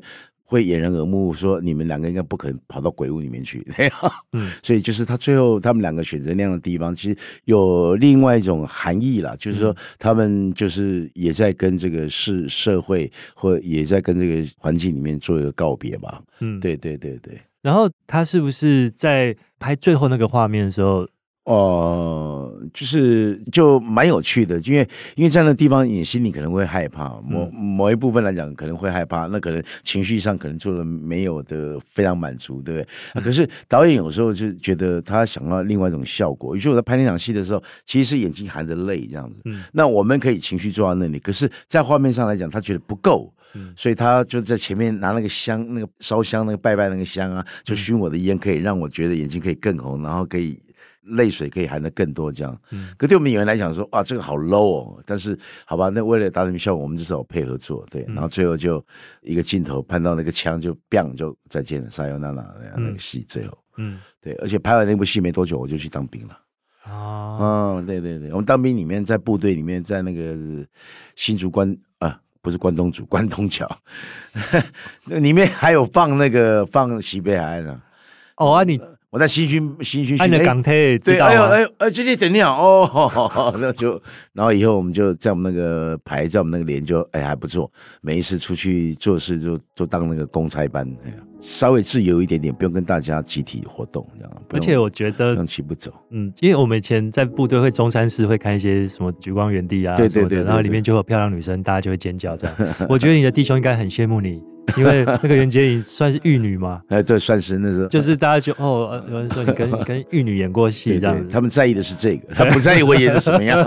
会掩人耳目，说你们两个应该不可能跑到鬼屋里面去。所以就是他最后他们两个选择那样的地方，其实有另外一种含义啦，就是说他们就是也在跟这个社会或也在跟这个环境里面做一个告别吧。对对对对。 然后他是不是在拍最后那个画面的时候？ 就蛮有趣的，因为在那地方你心里可能会害怕，某一部分来讲可能会害怕，那可能情绪上可能做了没有的非常满足，对不对？可是导演有时候就觉得他想要另外一种效果，于是我在拍那场戏的时候，其实是眼睛含着泪这样子。那我们可以情绪做到那里，可是在画面上来讲，他觉得不够。所以他就在前面拿那个香，那个烧香，那个拜拜那个香啊，就熏我的烟，可以让我觉得眼睛可以更红，然后可以泪水可以含得更多这样。可对我们演员来讲说，哇，这个好 low 哦。但是好吧，那为了达成效果，我们至少配合做，对。然后最后就一个镜头拍到那个枪就 bang 就再见了，撒尤娜娜那个戏最后，对。而且拍完那部戏没多久，我就去当兵了。对对对，我们当兵里面在部队里面，在那个新竹不是关东煮，关东桥，里面还有放西北海岸啊。我在新训， 按的港铁知道吗？对，这里等你哦，然后以后我们就在我们那个排，在我们那个连就还不错，每一次出去做事就当那个公差班，稍微自由一点点，不用跟大家集体活动这样。 而且我觉得不用骑不走， 因为我们以前在部队会中山市会看一些什么莒光园地啊， 对对 对， 然后里面就有漂亮女生，大家就会尖叫这样。我觉得你的弟兄应该很羡慕你。因为那个袁洁莹算是玉女嘛， 对，算是那时候， 就是大家就有人说你跟玉女演过戏这样子， 他们在意的是这个，他不在意我演的什么样。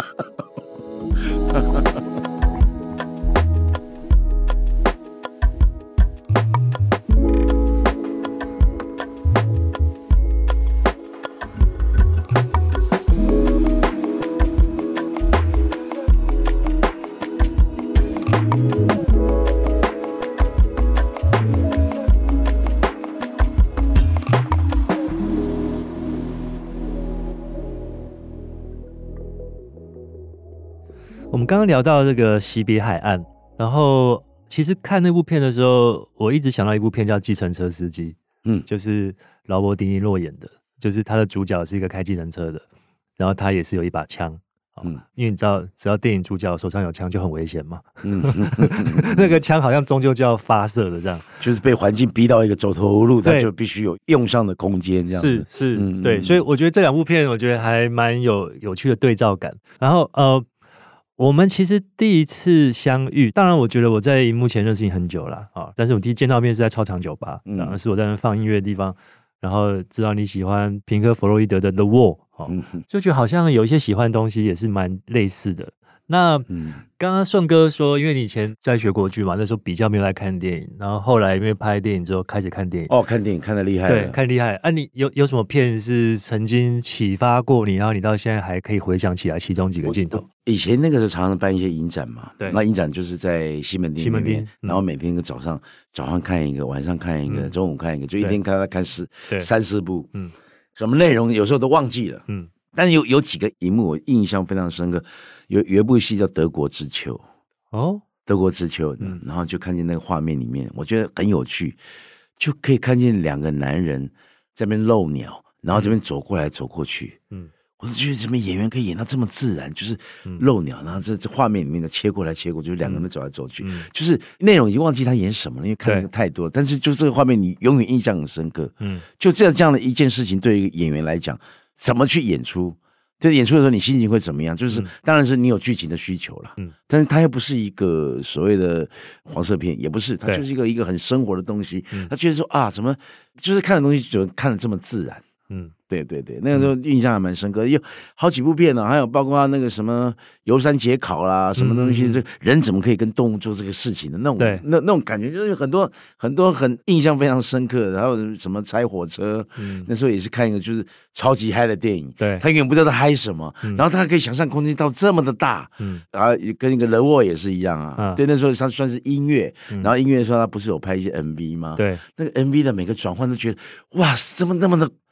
我们刚刚聊到这个惜别海岸，然后其实看那部片的时候，我一直想到一部片叫《计程车司机》，就是劳勃迪尼洛演的，就是他的主角是一个开计程车的，然后他也是有一把枪，因为你知道，只要电影主角手上有枪就很危险嘛，那个枪好像终究就要发射的这样， 就是被环境逼到一个走投无路，他就必须有用上的空间这样子， 是，对，所以我觉得这两部片，我觉得还蛮有趣的对照感，然后我们其实第一次相遇，当然我觉得我在荧幕前认识你很久了但是我第一见到面是在操场酒吧，是我在那放音乐的地方，然后知道你喜欢平克·弗洛伊德的《The Wall》，就觉得好像有一些喜欢的东西也是蛮类似的。那刚刚顺哥说，因为你以前在学国剧嘛，那时候比较没有来看电影，然后后来因为拍电影之后开始看电影。 看电影看得厉害了， 对，看厉害。你有什么片是曾经启发过你，然后你到现在还可以回想起来其中几个镜头？ 以前那个时候常常办一些影展嘛， 对， 那影展就是在西门町里面，然后每天早上看一个，晚上看一个，中午看一个，就一天看三四部，什么内容有时候都忘记了，但是有几个荧幕我印象非常深刻，有一部戏叫《德国之秋》德国之秋，然后就看见那个画面里面，我觉得很有趣，就可以看见两个男人在那边露鸟，然后这边走过来走过去，我就觉得什么演员可以演到这么自然，就是露鸟，然后这画面里面的切过来切过，就是两个人走来走去，就是内容已经忘记他演什么了，因为看的太多了，但是就这个画面你永远印象很深刻，就这样的一件事情，对于演员来讲，怎么去演出？就是演出的时候，你心情会怎么样？就是当然是你有剧情的需求了，但是它又不是一个所谓的黄色片，也不是，它就是一个很生活的东西。他觉得说怎么就是看的东西就看得这么自然？对对对，那个时候印象还蛮深刻，有好几部片呢，还有包括那个什么游山解考啦，什么东西，这人怎么可以跟动物做这个事情的那种感觉，就是很多很印象非常深刻的，还有什么拆火车，那时候也是看一个就是超级嗨的电影， 对， 他永远不知道他嗨什么，然后他可以想象空间到这么的大，然后跟一个人物也是一样啊，对，那时候他算是音乐，然后音乐的时候他不是有拍一些 MV 吗？ 对， 那个 MV 的每个转换都觉得哇，怎么那么的。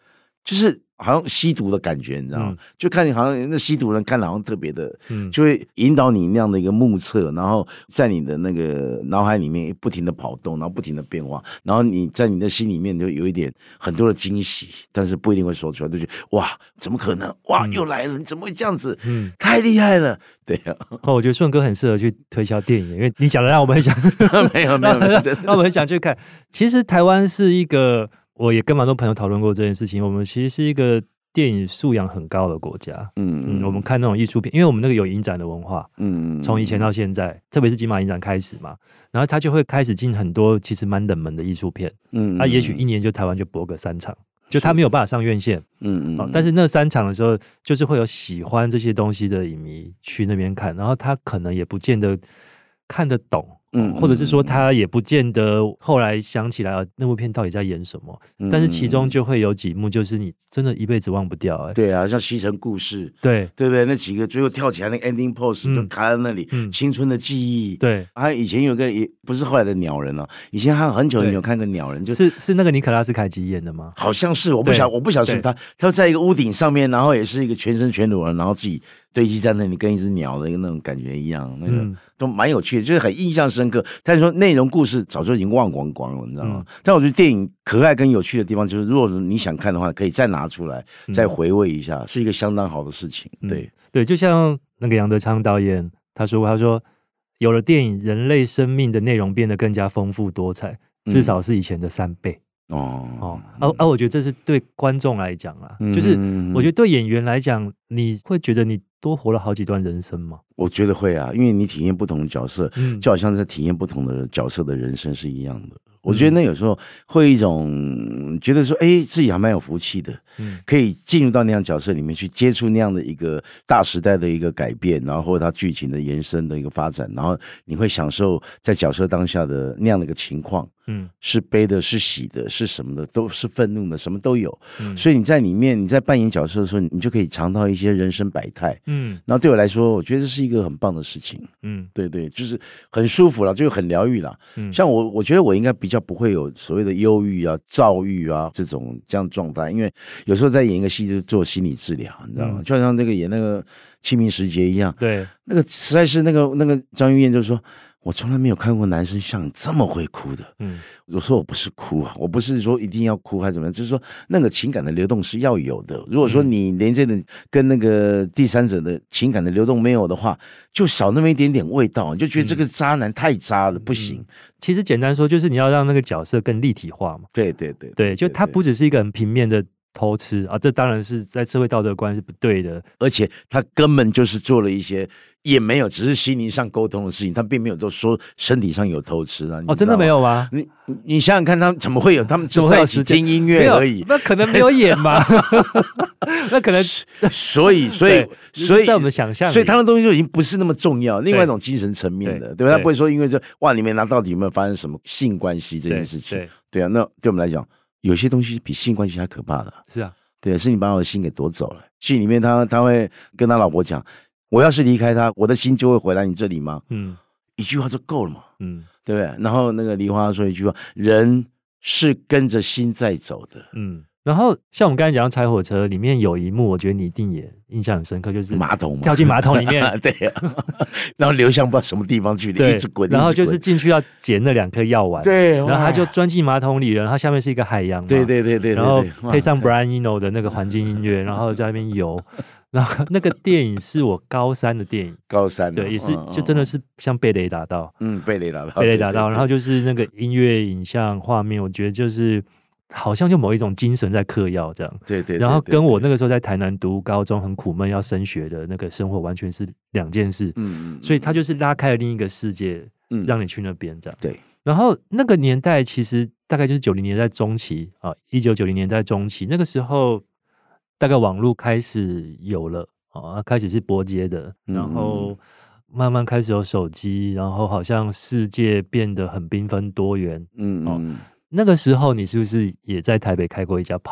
就是好像吸毒的感觉，你知道吗？就看你好像那吸毒人看好像特别的，就会引导你那样的一个目测，然后在你的那个脑海里面不停的跑动，然后不停的变化，然后你在你的心里面就有一点很多的惊喜，但是不一定会说出来，就觉得哇，怎么可能？哇，又来了，你怎么会这样子？太厉害了，对啊。 我觉得顺哥很适合去推销电影，因为你讲的让我们很想没有，让我们很想去看。其实台湾是一个。我也跟蛮多朋友讨论过这件事情。我们其实是一个电影素养很高的国家。我们看那种艺术片，因为我们那个有影展的文化，从以前到现在，特别是金马影展开始嘛，然后他就会开始进很多其实蛮冷门的艺术片。他也许一年就台湾就播个3场，就他没有办法上院线。但是那3场的时候，就是会有喜欢这些东西的影迷去那边看，然后他可能也不见得看得懂。或者是说他也不见得后来想起来那部片到底在演什么，但是其中就会有几幕就是你真的一辈子忘不掉。 对啊，像西城故事， 对不对？那几个最后跳起来那个 ending pose 就卡在那里，青春的记忆。 对， 还以前有个也不是后来的鸟人哦，以前还很久你有看过鸟人， 是那个尼可拉斯凯奇演的吗？ 好像是，我不晓得他在一个屋顶上面，然后也是一个全身全裸，然后自己堆积在那里，跟一只鸟的那种感觉一样，那个都蛮有趣的，就是很印象深刻。但是说内容故事早就已经忘光光了，你知道吗？但我觉得电影可爱跟有趣的地方，就是如果你想看的话，可以再拿出来，再回味一下，是一个相当好的事情。 对，就像那个杨德昌导演他说过，他说有了电影，人类生命的内容变得更加丰富多彩，至少是以前的3倍。我觉得这是对观众来讲啊，就是我觉得对演员来讲，你会觉得你多活了好几段人生吗？ 我觉得会啊，因为你体验不同的角色，就好像在体验不同的角色的人生是一样的。我觉得那有时候会一种觉得说，自己还蛮有福气的，可以进入到那样角色里面去接触那样的一个大时代的一个改变，然后或者它剧情的延伸的一个发展，然后你会享受在角色当下的那样的一个情况。是悲的，是喜的，是什么的，都是愤怒的，什么都有。所以你在里面，你在扮演角色的时候，你就可以尝到一些人生百态。然后对我来说，我觉得这是一个很棒的事情。对，就是很舒服啦，就很疗愈啦。像我觉得我应该比较不会有所谓的忧郁啊、躁郁啊这样状态，因为有时候在演一个戏就做心理治疗，你知道吗？就像那个演那个《清明时节》一样。 对， 那个实在是那个张玉燕就说。我从来没有看过男生像你这么会哭的。我说我不是哭啊，我不是说一定要哭还是怎么样，就是说那个情感的流动是要有的。如果说你连这个跟那个第三者的情感的流动没有的话，就少那么一点点味道，你就觉得这个渣男太渣了，不行。 其实简单说，就是你要让那个角色更立体化嘛。 对， 就他不只是一个很平面的偷吃啊，这当然是在社会道德观是不对的， 而且他根本就是做了一些也没有，只是心灵上沟通的事情，他并没有都说身体上有偷吃啊。 真的没有吗？ 你想想看，他们怎么会有？他们只在一起听音乐而已， 那可能没有演嘛。那可能所以在我们想象里， 所以他的东西就已经不是那么重要，另外一种精神层面的，对吧？他不会说因为这里面到底有没有发生什么性关系这件事情，对啊，那对我们来讲。有些东西比性关系还可怕的。 是啊， 对，是你把我的心给夺走了。戏里面他会跟他老婆讲，我要是离开他，我的心就会回来你这里吗？一句话就够了嘛。对不对？然后那个梨花说一句话，人是跟着心在走的。 然后像我们刚才讲到拆火车里面有一幕，我觉得你一定也印象很深刻，就是马桶跳进马桶里面。 对啊，然后流向不知道什么地方去，一直滚， 然后就是进去要捡那2颗药丸， 对， 然后他就钻进马桶里，然后它下面是一个海洋嘛， 对， 然后配上 Brian Eno 的那个环境音乐，然后在那边游。然后那个电影是我高3的电影，对，也是就真的是像被雷打到， 被雷打到， 然后就是那个音乐、影像、画面，我觉得就是好像就某一种精神在嗑药这样， 对， 然后跟我那个时候在台南读高中很苦闷要升学的那个生活完全是2件事，所以他就是拉开了另一个世界，让你去那边这样， 对。 然后那个年代其实大概就是90年代中期啊，1990年代中期那个时候。大概网络开始有了开始是拨接的，然后慢慢开始有手机，然后好像世界变得很缤纷多元。那个时候你是不是也在台北开过一家 pub？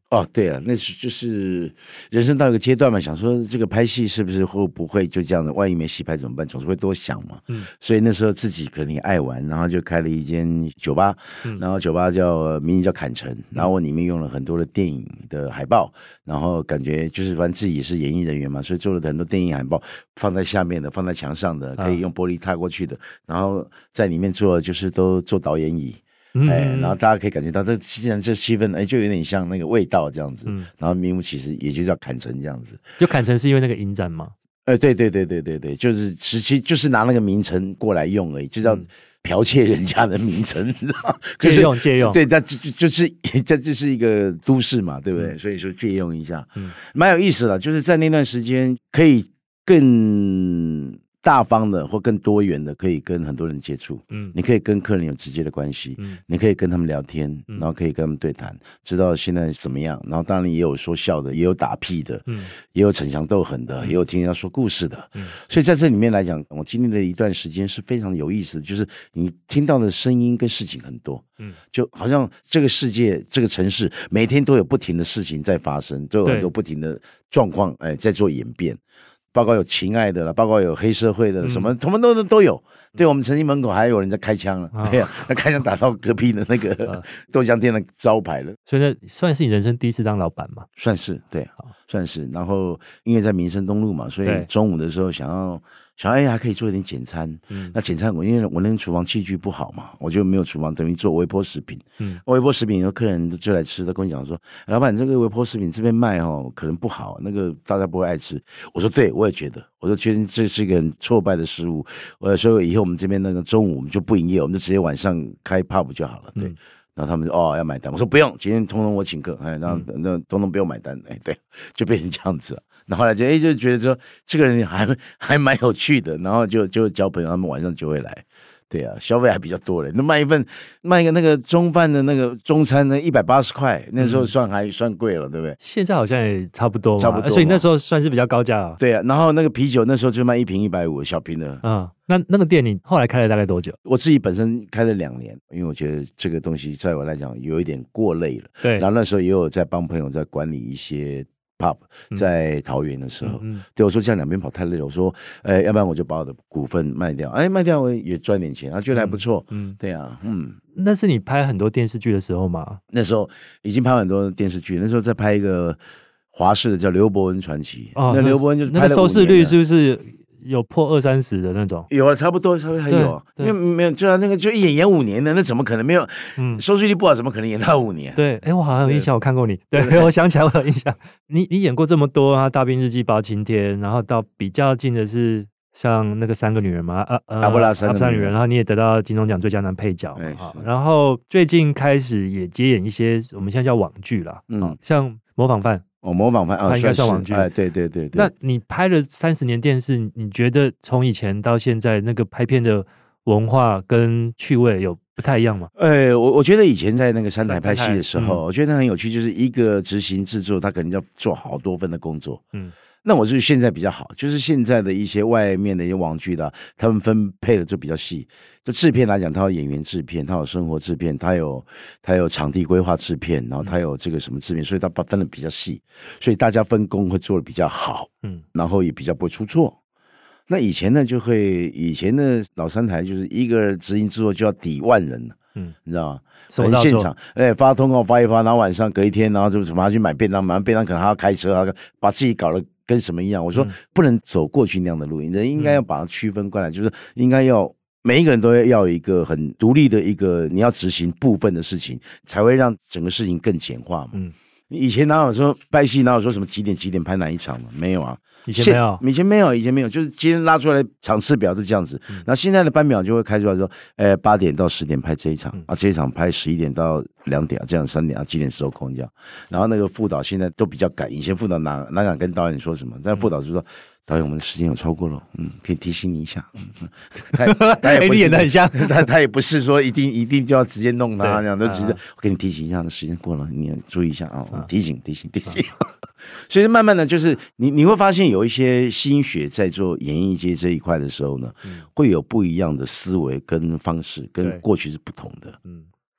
哦，对啊，那是就是人生到一个阶段嘛，想说这个拍戏是不是会不会就这样的，万一没戏拍怎么办？总是会多想嘛。所以那时候自己可能也爱玩，然后就开了一间酒吧，然后酒吧名字叫坎城，然后我里面用了很多的电影的海报，然后感觉就是反正自己也是演艺人员嘛，所以做了很多电影海报，放在下面的，放在墙上的，可以用玻璃踏过去的，然后在里面做就是都做导演椅。然后大家可以感觉到这既然这气氛，就有点像那个味道这样子。然后名目其实也就叫坎城这样子。 就坎城是因为那个影展吗？ 对，就是实际就是拿那个名称过来用而已，就叫剽窃人家的名称， 借用。 对，这就是一个都市嘛，对不对？所以说借用一下，蛮有意思的。就是在那段时间可以更大方的或更多元的，可以跟很多人接触，你可以跟客人有直接的关系，你可以跟他们聊天，然后可以跟他们对谈，知道现在怎么样，然后当然也有说笑的，也有打屁的，也有逞强斗狠的，也有听人家说故事的，所以在这里面来讲，我经历了一段时间是非常有意思的，就是你听到的声音跟事情很多，就好像这个世界这个城市每天都有不停的事情在发生，都有很多不停的状况在做演变。包括有情爱的了，包括有黑社会的，什么都有。对，我们曾经门口还有人在开枪了，对啊，那开枪打到隔壁的那个豆浆店的招牌了。 所以那算是你人生第一次当老板吗？ 算是，对，算是。然后因为在民生东路嘛，所以中午的时候想要还可以做一点简餐。那简餐因为我那个厨房器具不好嘛，我就没有厨房，等于做微波食品。微波食品有客人就来吃，他跟我讲说：“老板，这个微波食品这边卖可能不好，那个大家不会爱吃。”我说：“对，我也觉得。”我说：“觉得这是一个很挫败的事物。”所以以后我们这边那个中午我们就不营业，我们就直接晚上开 pub 就好了。对。然后他们要买单，我说不用，今天通通我请客，然后那通通不用买单，对，就变成这样子了。然后后来就觉得说这个人还蛮有趣的，然后就交朋友，他们晚上就会来。对啊，消费还比较多嘞。那卖一个那个中饭的那个中餐呢，180块，那时候还算贵了，对不对？ 现在好像也差不多，所以那时候算是比较高价啊。 对啊，然后那个啤酒那时候就卖1瓶150，小瓶的。 那个店你后来开了大概多久？ 我自己本身开了2年，因为我觉得这个东西在我来讲有一点过累了。 对， 然后那时候也有在帮朋友在管理一些pub， 在桃园的时候，对我说这样两边跑太累了，我说，要不然我就把我的股份卖掉，卖掉我也赚点钱，觉得还不错，对啊， 那是你拍很多电视剧的时候吗？ 那时候已经拍很多电视剧，那时候在拍一个华视的叫《刘伯温传奇》，那刘伯温就是那个收视率是不是有破20-30的那种？ 有啊，差不多还有，因为没有，就那个就一演5年的，那怎么可能没有？收视率不好，怎么可能演到5年？ 对，我好像有印象，我看过你。对，我想起来，我有印象。你演过这么多啊，《大兵日记》、《包青天》，然后到比较近的是像那个3个女人嘛， 阿布拉3个女人， 然后你也得到金钟奖最佳男配角。然后最近开始也接演一些我们现在叫网剧啦，像《模仿犯》。 模仿犯它应该算网剧。 对。 那你拍了30年电视，你觉得从以前到现在那个拍片的文化跟趣味有不太一样吗？ 我觉得以前在那个3台拍戏的时候，我觉得很有趣，就是一个执行制作，他可能要做好多份的工作。那我是现在比较好，就是现在的一些外面的一些网剧的，他们分配的就比较细。就制片来讲，他有演员制片，他有生活制片，他有场地规划制片，然后他有这个什么制片，所以他分的比较细，所以大家分工会做的比较好，然后也比较不会出错。那以前呢，以前的老3台就是一个执行制作就要抵1万人，你知道吗？现场发通告发一发，然后晚上隔一天，然后就马上去买便当，买便当可能还要开车，把自己搞得跟什么一样。我说不能走过去那样的路，人应该要把它区分过来，就是应该要每一个人都要有一个很独立的一个你要执行部分的事情，才会让整个事情更简化嘛。以前哪有说拍戏哪有说什么几点拍哪一场嘛？没有啊，以前没有，就是今天拉出来的场次表是这样子。然后现在的班表就会开出来说，8点到10点拍这一场啊，这一场拍11点到2点啊，这样3点啊几点收工这样。然后那个副导现在都比较赶，以前副导哪敢跟导演说什么？但副导就说。导演，我们的时间有超过了，可以提醒你一下。他也你演得很像， 他也不是说一定就要直接弄他这样，就直接我给你提醒一下，那时间过了，你要注意一下啊，提醒。所以慢慢的就是你会发现有一些新血在做演艺界这一块的时候呢，会有不一样的思维跟方式，跟过去是不同的。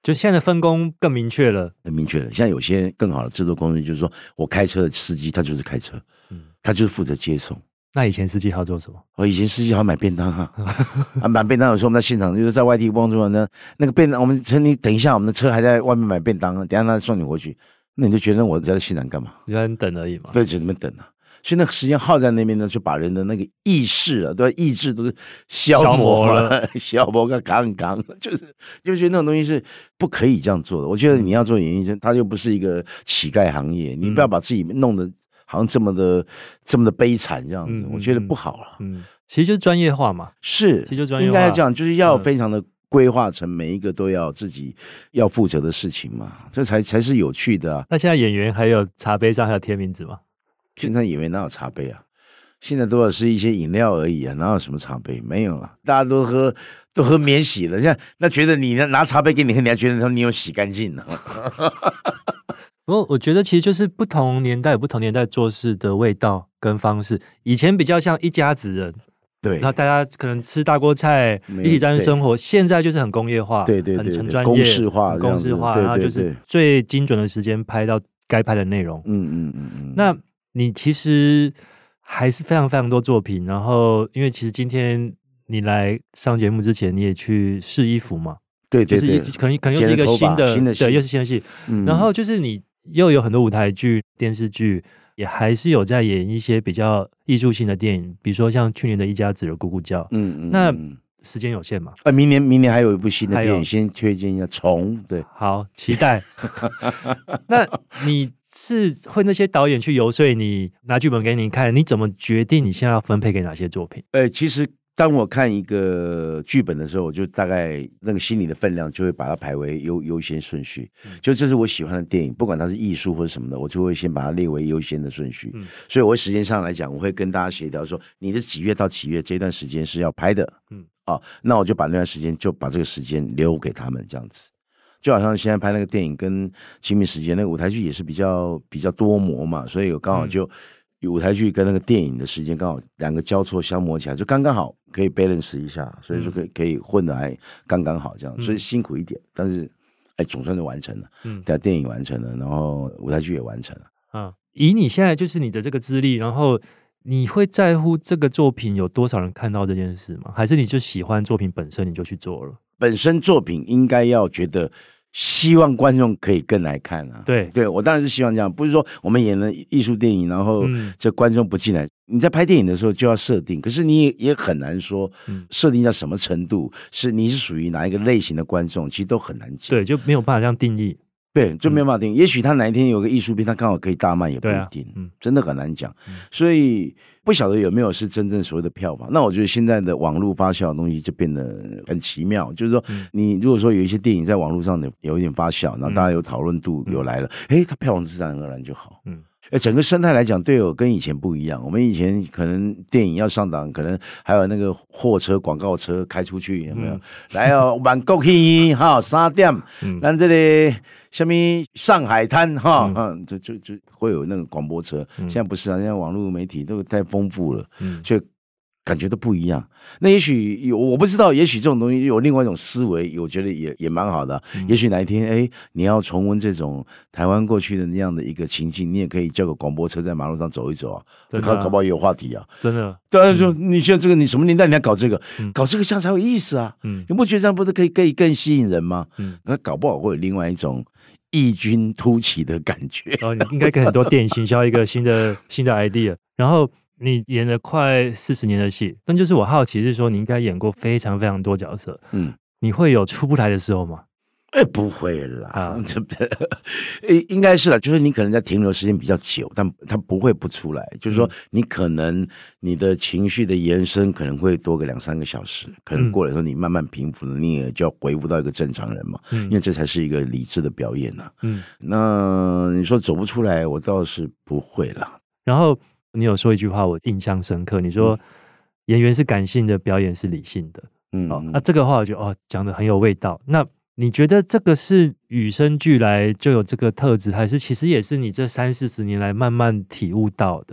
就现在的分工更明确了， 很明确了。现在有些更好的制作公司，就是说我开车的司机他就是开车，他就是负责接送。 那以前司机还要做什么？ 我以前司机还要买便当啊，买便当有时候我们在现场就是在外地工作呢，那个便当我们称你等一下，我们的车还在外面买便当，等一下他送你回去，那你就觉得我在现场干嘛？ 就在等而已嘛。 对，只能等啊。所以那个时间耗在那边呢，就把人的那个意识啊，对，意志都是消磨了，消磨个刚，就是觉得那种东西是不可以这样做的。我觉得你要做演艺圈，它又不是一个乞丐行业，你不要把自己弄得好像这么的悲惨这样子，我觉得不好了。 其实就是专业化嘛， 是， 其实就专业化， 应该这样，就是要非常的规划成每一个都要自己要负责的事情嘛，这才是有趣的啊。 那现在演员还有茶杯上还有贴名字吗？ 现在演员哪有茶杯啊？现在都是一些饮料而已啊，哪有什么茶杯？没有了，大家都喝免洗了。现在那觉得你拿茶杯给你喝，你还觉得你有洗干净呢？ 不过我觉得其实就是不同年代有不同年代做事的味道跟方式。以前比较像一家子人， 对， 然后大家可能吃大锅菜，一起在那生活。现在就是很工业化， 对， 很专业， 公式化， 然后就是最精准的时间拍到该拍的内容。那你其实还是非常非常多作品，然后因为其实今天你来上节目之前，你也去试衣服嘛？ 对， 就是可能又是一个新的对，又是新的戏。然后就是你又有很多舞台剧、电视剧，也还是有在演一些比较艺术性的电影，比如说像去年的《一家子的咕咕叫》。那时间有限嘛？ 明年还有一部新的电影，先推荐一下《虫》。对， 好期待。那你是会那些导演去游说你，拿剧本给你看，你怎么决定你现在要分配给哪些作品？ 其实当我看一个剧本的时候，我就大概那个心理的分量就会把它排为优先顺序。就这是我喜欢的电影，不管它是艺术或者什么的，我就会先把它列为优先的顺序。所以我时间上来讲，我会跟大家协调说，你的几月到几月这段时间是要拍的。那我就把那段时间就把这个时间留给他们这样子。就好像现在拍那个电影跟亲密时间那个舞台剧也是比较多磨嘛，所以我刚好就舞台剧跟那个电影的时间刚好两个交错相磨起来，就刚刚好可以 balance 一下，所以就可以混得还刚刚好这样，所以辛苦一点，但是总算是完成了。对，电影完成了，然后舞台剧也完成了。 以你现在就是你的这个资历，然后你会在乎这个作品有多少人看到这件事吗？还是你就喜欢作品本身你就去做了？ 本身作品应该要觉得希望观众可以更来看啊。对，我当然是希望这样，不是说我们演了艺术电影然后这观众不进来。你在拍电影的时候就要设定，可是你也很难说设定到什么程度，你是属于哪一个类型的观众，其实都很难讲。 对，就没有办法这样定义。 对，就没有办法定义。也许他哪一天有个艺术片，他刚好可以大卖，也不一定。真的很难讲。所以不晓得有没有是真正所谓的票房。那我觉得现在的网络发酵的东西就变得很奇妙，就是说，你如果说有一些电影在网络上有一点发酵，然后大家有讨论度有来了，它票房自然而然就好。整个生态来讲，对我跟以前不一样。我们以前可能电影要上档，可能还有那个货车、广告车开出去，有没有？来哦，晚过去哈3点，咱这里什么上海滩哈，就会有那个广播车。现在不是啊，现在网络媒体都太丰富了，所以感觉都不一样。那也许我不知道，也许这种东西有另外一种思维，我觉得也蛮好的。也许哪一天你要重温这种台湾过去的那样的一个情境，你也可以叫个广播车在马路上走一走啊，搞不好也有话题啊。 真的， 对啊，就你现在这个你什么年代你要搞这个，搞这个这样才有意思啊。你不觉得这样不是可以更吸引人吗？那搞不好会有另外一种异军突起的感觉。 你应该给很多电影行销一个新的 idea， 然后。你演了快40年的戏，但就是我好奇是说，你应该演过非常非常多角色，你会有出不来的时候吗？ 不会啦，应该是啦，就是你可能在停留时间比较久，但它不会不出来。就是说，你可能你的情绪的延伸可能会多个2-3个小时，可能过了之后你慢慢平复了，你也就要恢复到一个正常人嘛，因为这才是一个理智的表演呐。那你说走不出来，我倒是不会啦。 然后你有说一句话我印象深刻，你说演员是感性的，表演是理性的。那这个话我觉得讲得很有味道。那你觉得这个是与生俱来就有这个特质，还是其实也是你这30-40年来慢慢体悟到的？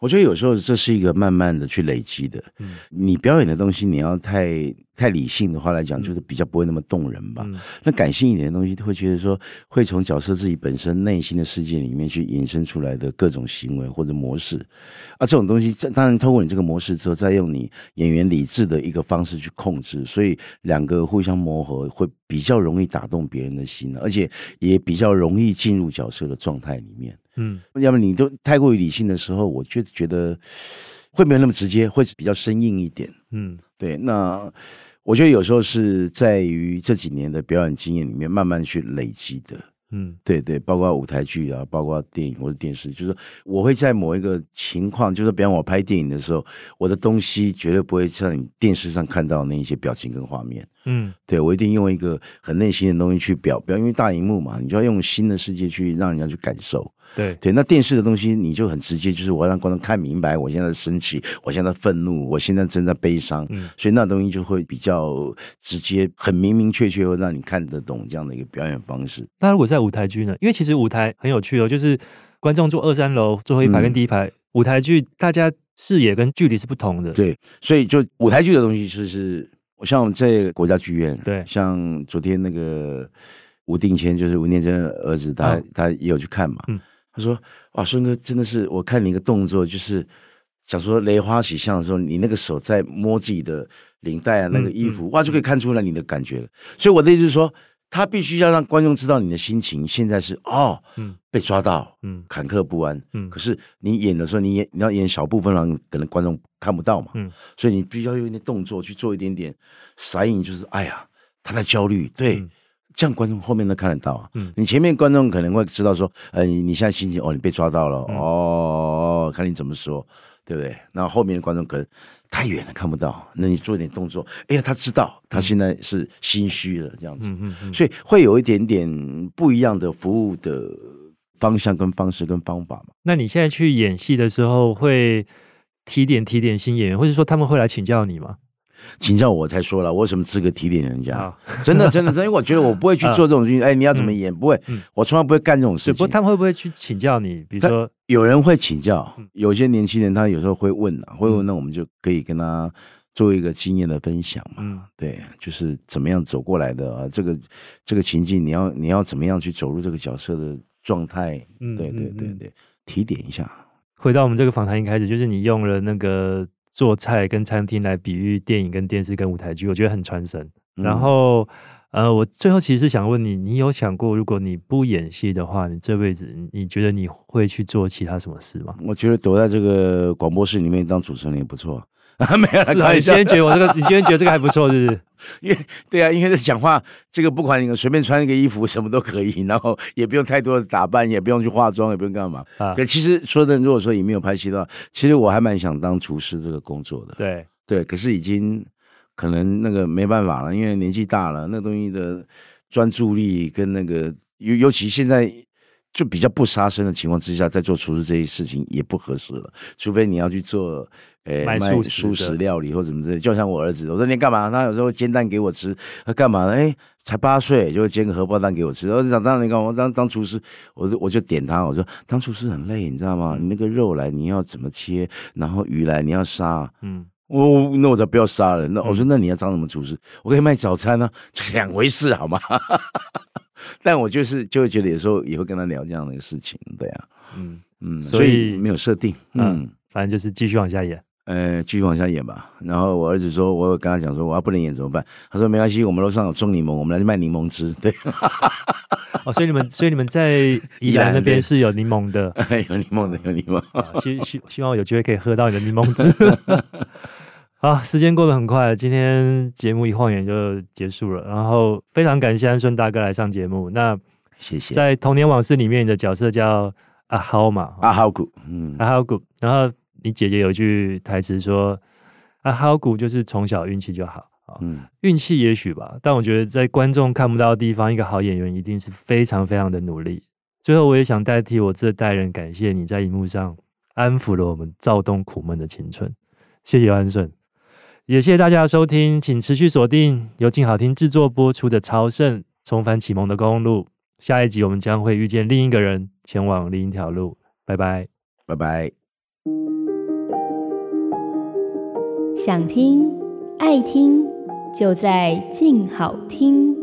我觉得有时候这是一个慢慢的去累积的。你表演的东西，你要太理性的话来讲，就是比较不会那么动人吧。那感性一点的东西，会觉得说会从角色自己本身内心的世界里面去引申出来的各种行为或者模式啊，这种东西当然透过你这个模式之后，再用你演员理智的一个方式去控制，所以两个互相磨合，会比较容易打动别人的心，而且也比较容易进入角色的状态里面。要么你都太过于理性的时候，我就觉得会没有那么直接，会比较生硬一点。对。那我觉得有时候是在于这几年的表演经验里面慢慢去累积的。对对，包括舞台剧啊，包括电影或者电视，就是我会在某一个情况，就是比方我拍电影的时候，我的东西绝对不会像你电视上看到的那一些表情跟画面。对，我一定用一个很内心的东西去表，因为大荧幕嘛，你就要用新的世界去让人家去感受。 对， 那电视的东西你就很直接，就是我要让观众看明白我现在的生气，我现在的愤怒，我现在正在悲伤，所以那东西就会比较直接，很明确会让你看得懂这样的一个表演方式。 那如果在舞台剧呢？因为其实舞台很有趣哦，就是观众坐2、3楼最后一排跟第一排，舞台剧大家视野跟距离是不同的。 对，所以就舞台剧的东西就是像我们在国家剧院， 对， 像昨天那个吴定谦，就是吴念真的儿子，他也有去看嘛。他说：“哇，顺哥真的是，我看你一个动作，就是想说雷花起相的时候，你那个手在摸自己的领带啊，那个衣服，哇，就可以看出来你的感觉了。所以我的意思是说，他必须要让观众知道你的心情现在是被抓到，坎坷不安。可是你演的时候，你要演小部分，让可能观众看不到嘛。所以你必须要用一点动作去做一点点撒引，就是哎呀，他在焦虑，对。”这样观众后面都看得到啊。你前面观众可能会知道说，你现在心情你被抓到了，看你怎么说，对不对？那后面的观众可能太远了看不到，那你做一点动作，哎呀，他知道他现在是心虚了这样子，所以会有一点点不一样的服务的方向跟方式跟方法嘛。 那你现在去演戏的时候会提点新演员，或者说他们会来请教你吗？ 请教我才说了，我有什么资格提点人家？真的，因为我觉得我不会去做这种剧，你要怎么演？不会，我从来不会干这种事情。 不过他们会不会去请教你？比如说， 有人会请教，有些年轻人他有时候会问那我们就可以跟他做一个经验的分享嘛。对，就是怎么样走过来的啊？这个情境，你要怎么样去走入这个角色的状态？对，提点一下。 回到我们这个访谈一开始，就是你用了那个做菜跟餐厅来比喻电影跟电视跟舞台剧，我觉得很传神。然后我最后其实是想问你，你有想过如果你不演戏的话，你这辈子你觉得你会去做其他什么事吗？ 我觉得躲在这个广播室里面当主持人也不错。没有啦， 你今天觉得这个还不错，是不是？ 因为在讲话，这个不管你随便穿一个衣服什么都可以，然后也不用太多的打扮，也不用去化妆，也不用干嘛。可其实说的，如果说也没有拍戏的话，其实我还蛮想当厨师这个工作的。对，可是已经可能那个没办法了，因为年纪大了，那东西的专注力跟那个尤其现在就比较不杀生的情况之下，在做厨师这些事情也不合适了，除非你要去做卖素食料理或什么之类的。就像我儿子，我说你干嘛？他有时候煎蛋给我吃，他干嘛呢？才8岁就会煎个荷包蛋给我吃。我就想当然你干嘛？当厨师，我就点他，我说当厨师很累，你知道吗？你那个肉来你要怎么切，然后鱼来你要杀，那我才不要杀了。那我说那你要当什么厨师？我可以卖早餐啊，这2回事好吗？但我就会觉得有时候也会跟他聊这样的一个事情，对啊，所以没有设定， 反正就是继续往下演， 继续往下演吧。然后我儿子说，我有跟他讲说，我要不能演怎么办？他说没关系，我们楼上有种柠檬，我们来卖柠檬汁，对。 所以你们在宜兰那边是有柠檬的， 有柠檬。 希望有机会可以喝到你的柠檬汁。好，时间过得很快，今天节目一晃眼就结束了。然后非常感谢安顺大哥来上节目。那谢谢。 在《童年往事》里面，你的角色叫阿豪嘛？ 阿豪古， 阿豪古。然后你姐姐有一句台词说：“阿豪古就是从小运气就好。”运气也许吧，但我觉得在观众看不到的地方，一个好演员一定是非常非常的努力。最后，我也想代替我这代人感谢你在荧幕上安抚了我们躁动苦闷的青春。谢谢安顺。也谢谢大家的收听，请持续锁定由静好听制作播出的《朝圣重返启蒙的公路》。下一集我们将会遇见另一个人，前往另一条路。拜拜， 拜拜。 想听爱听，就在静好听。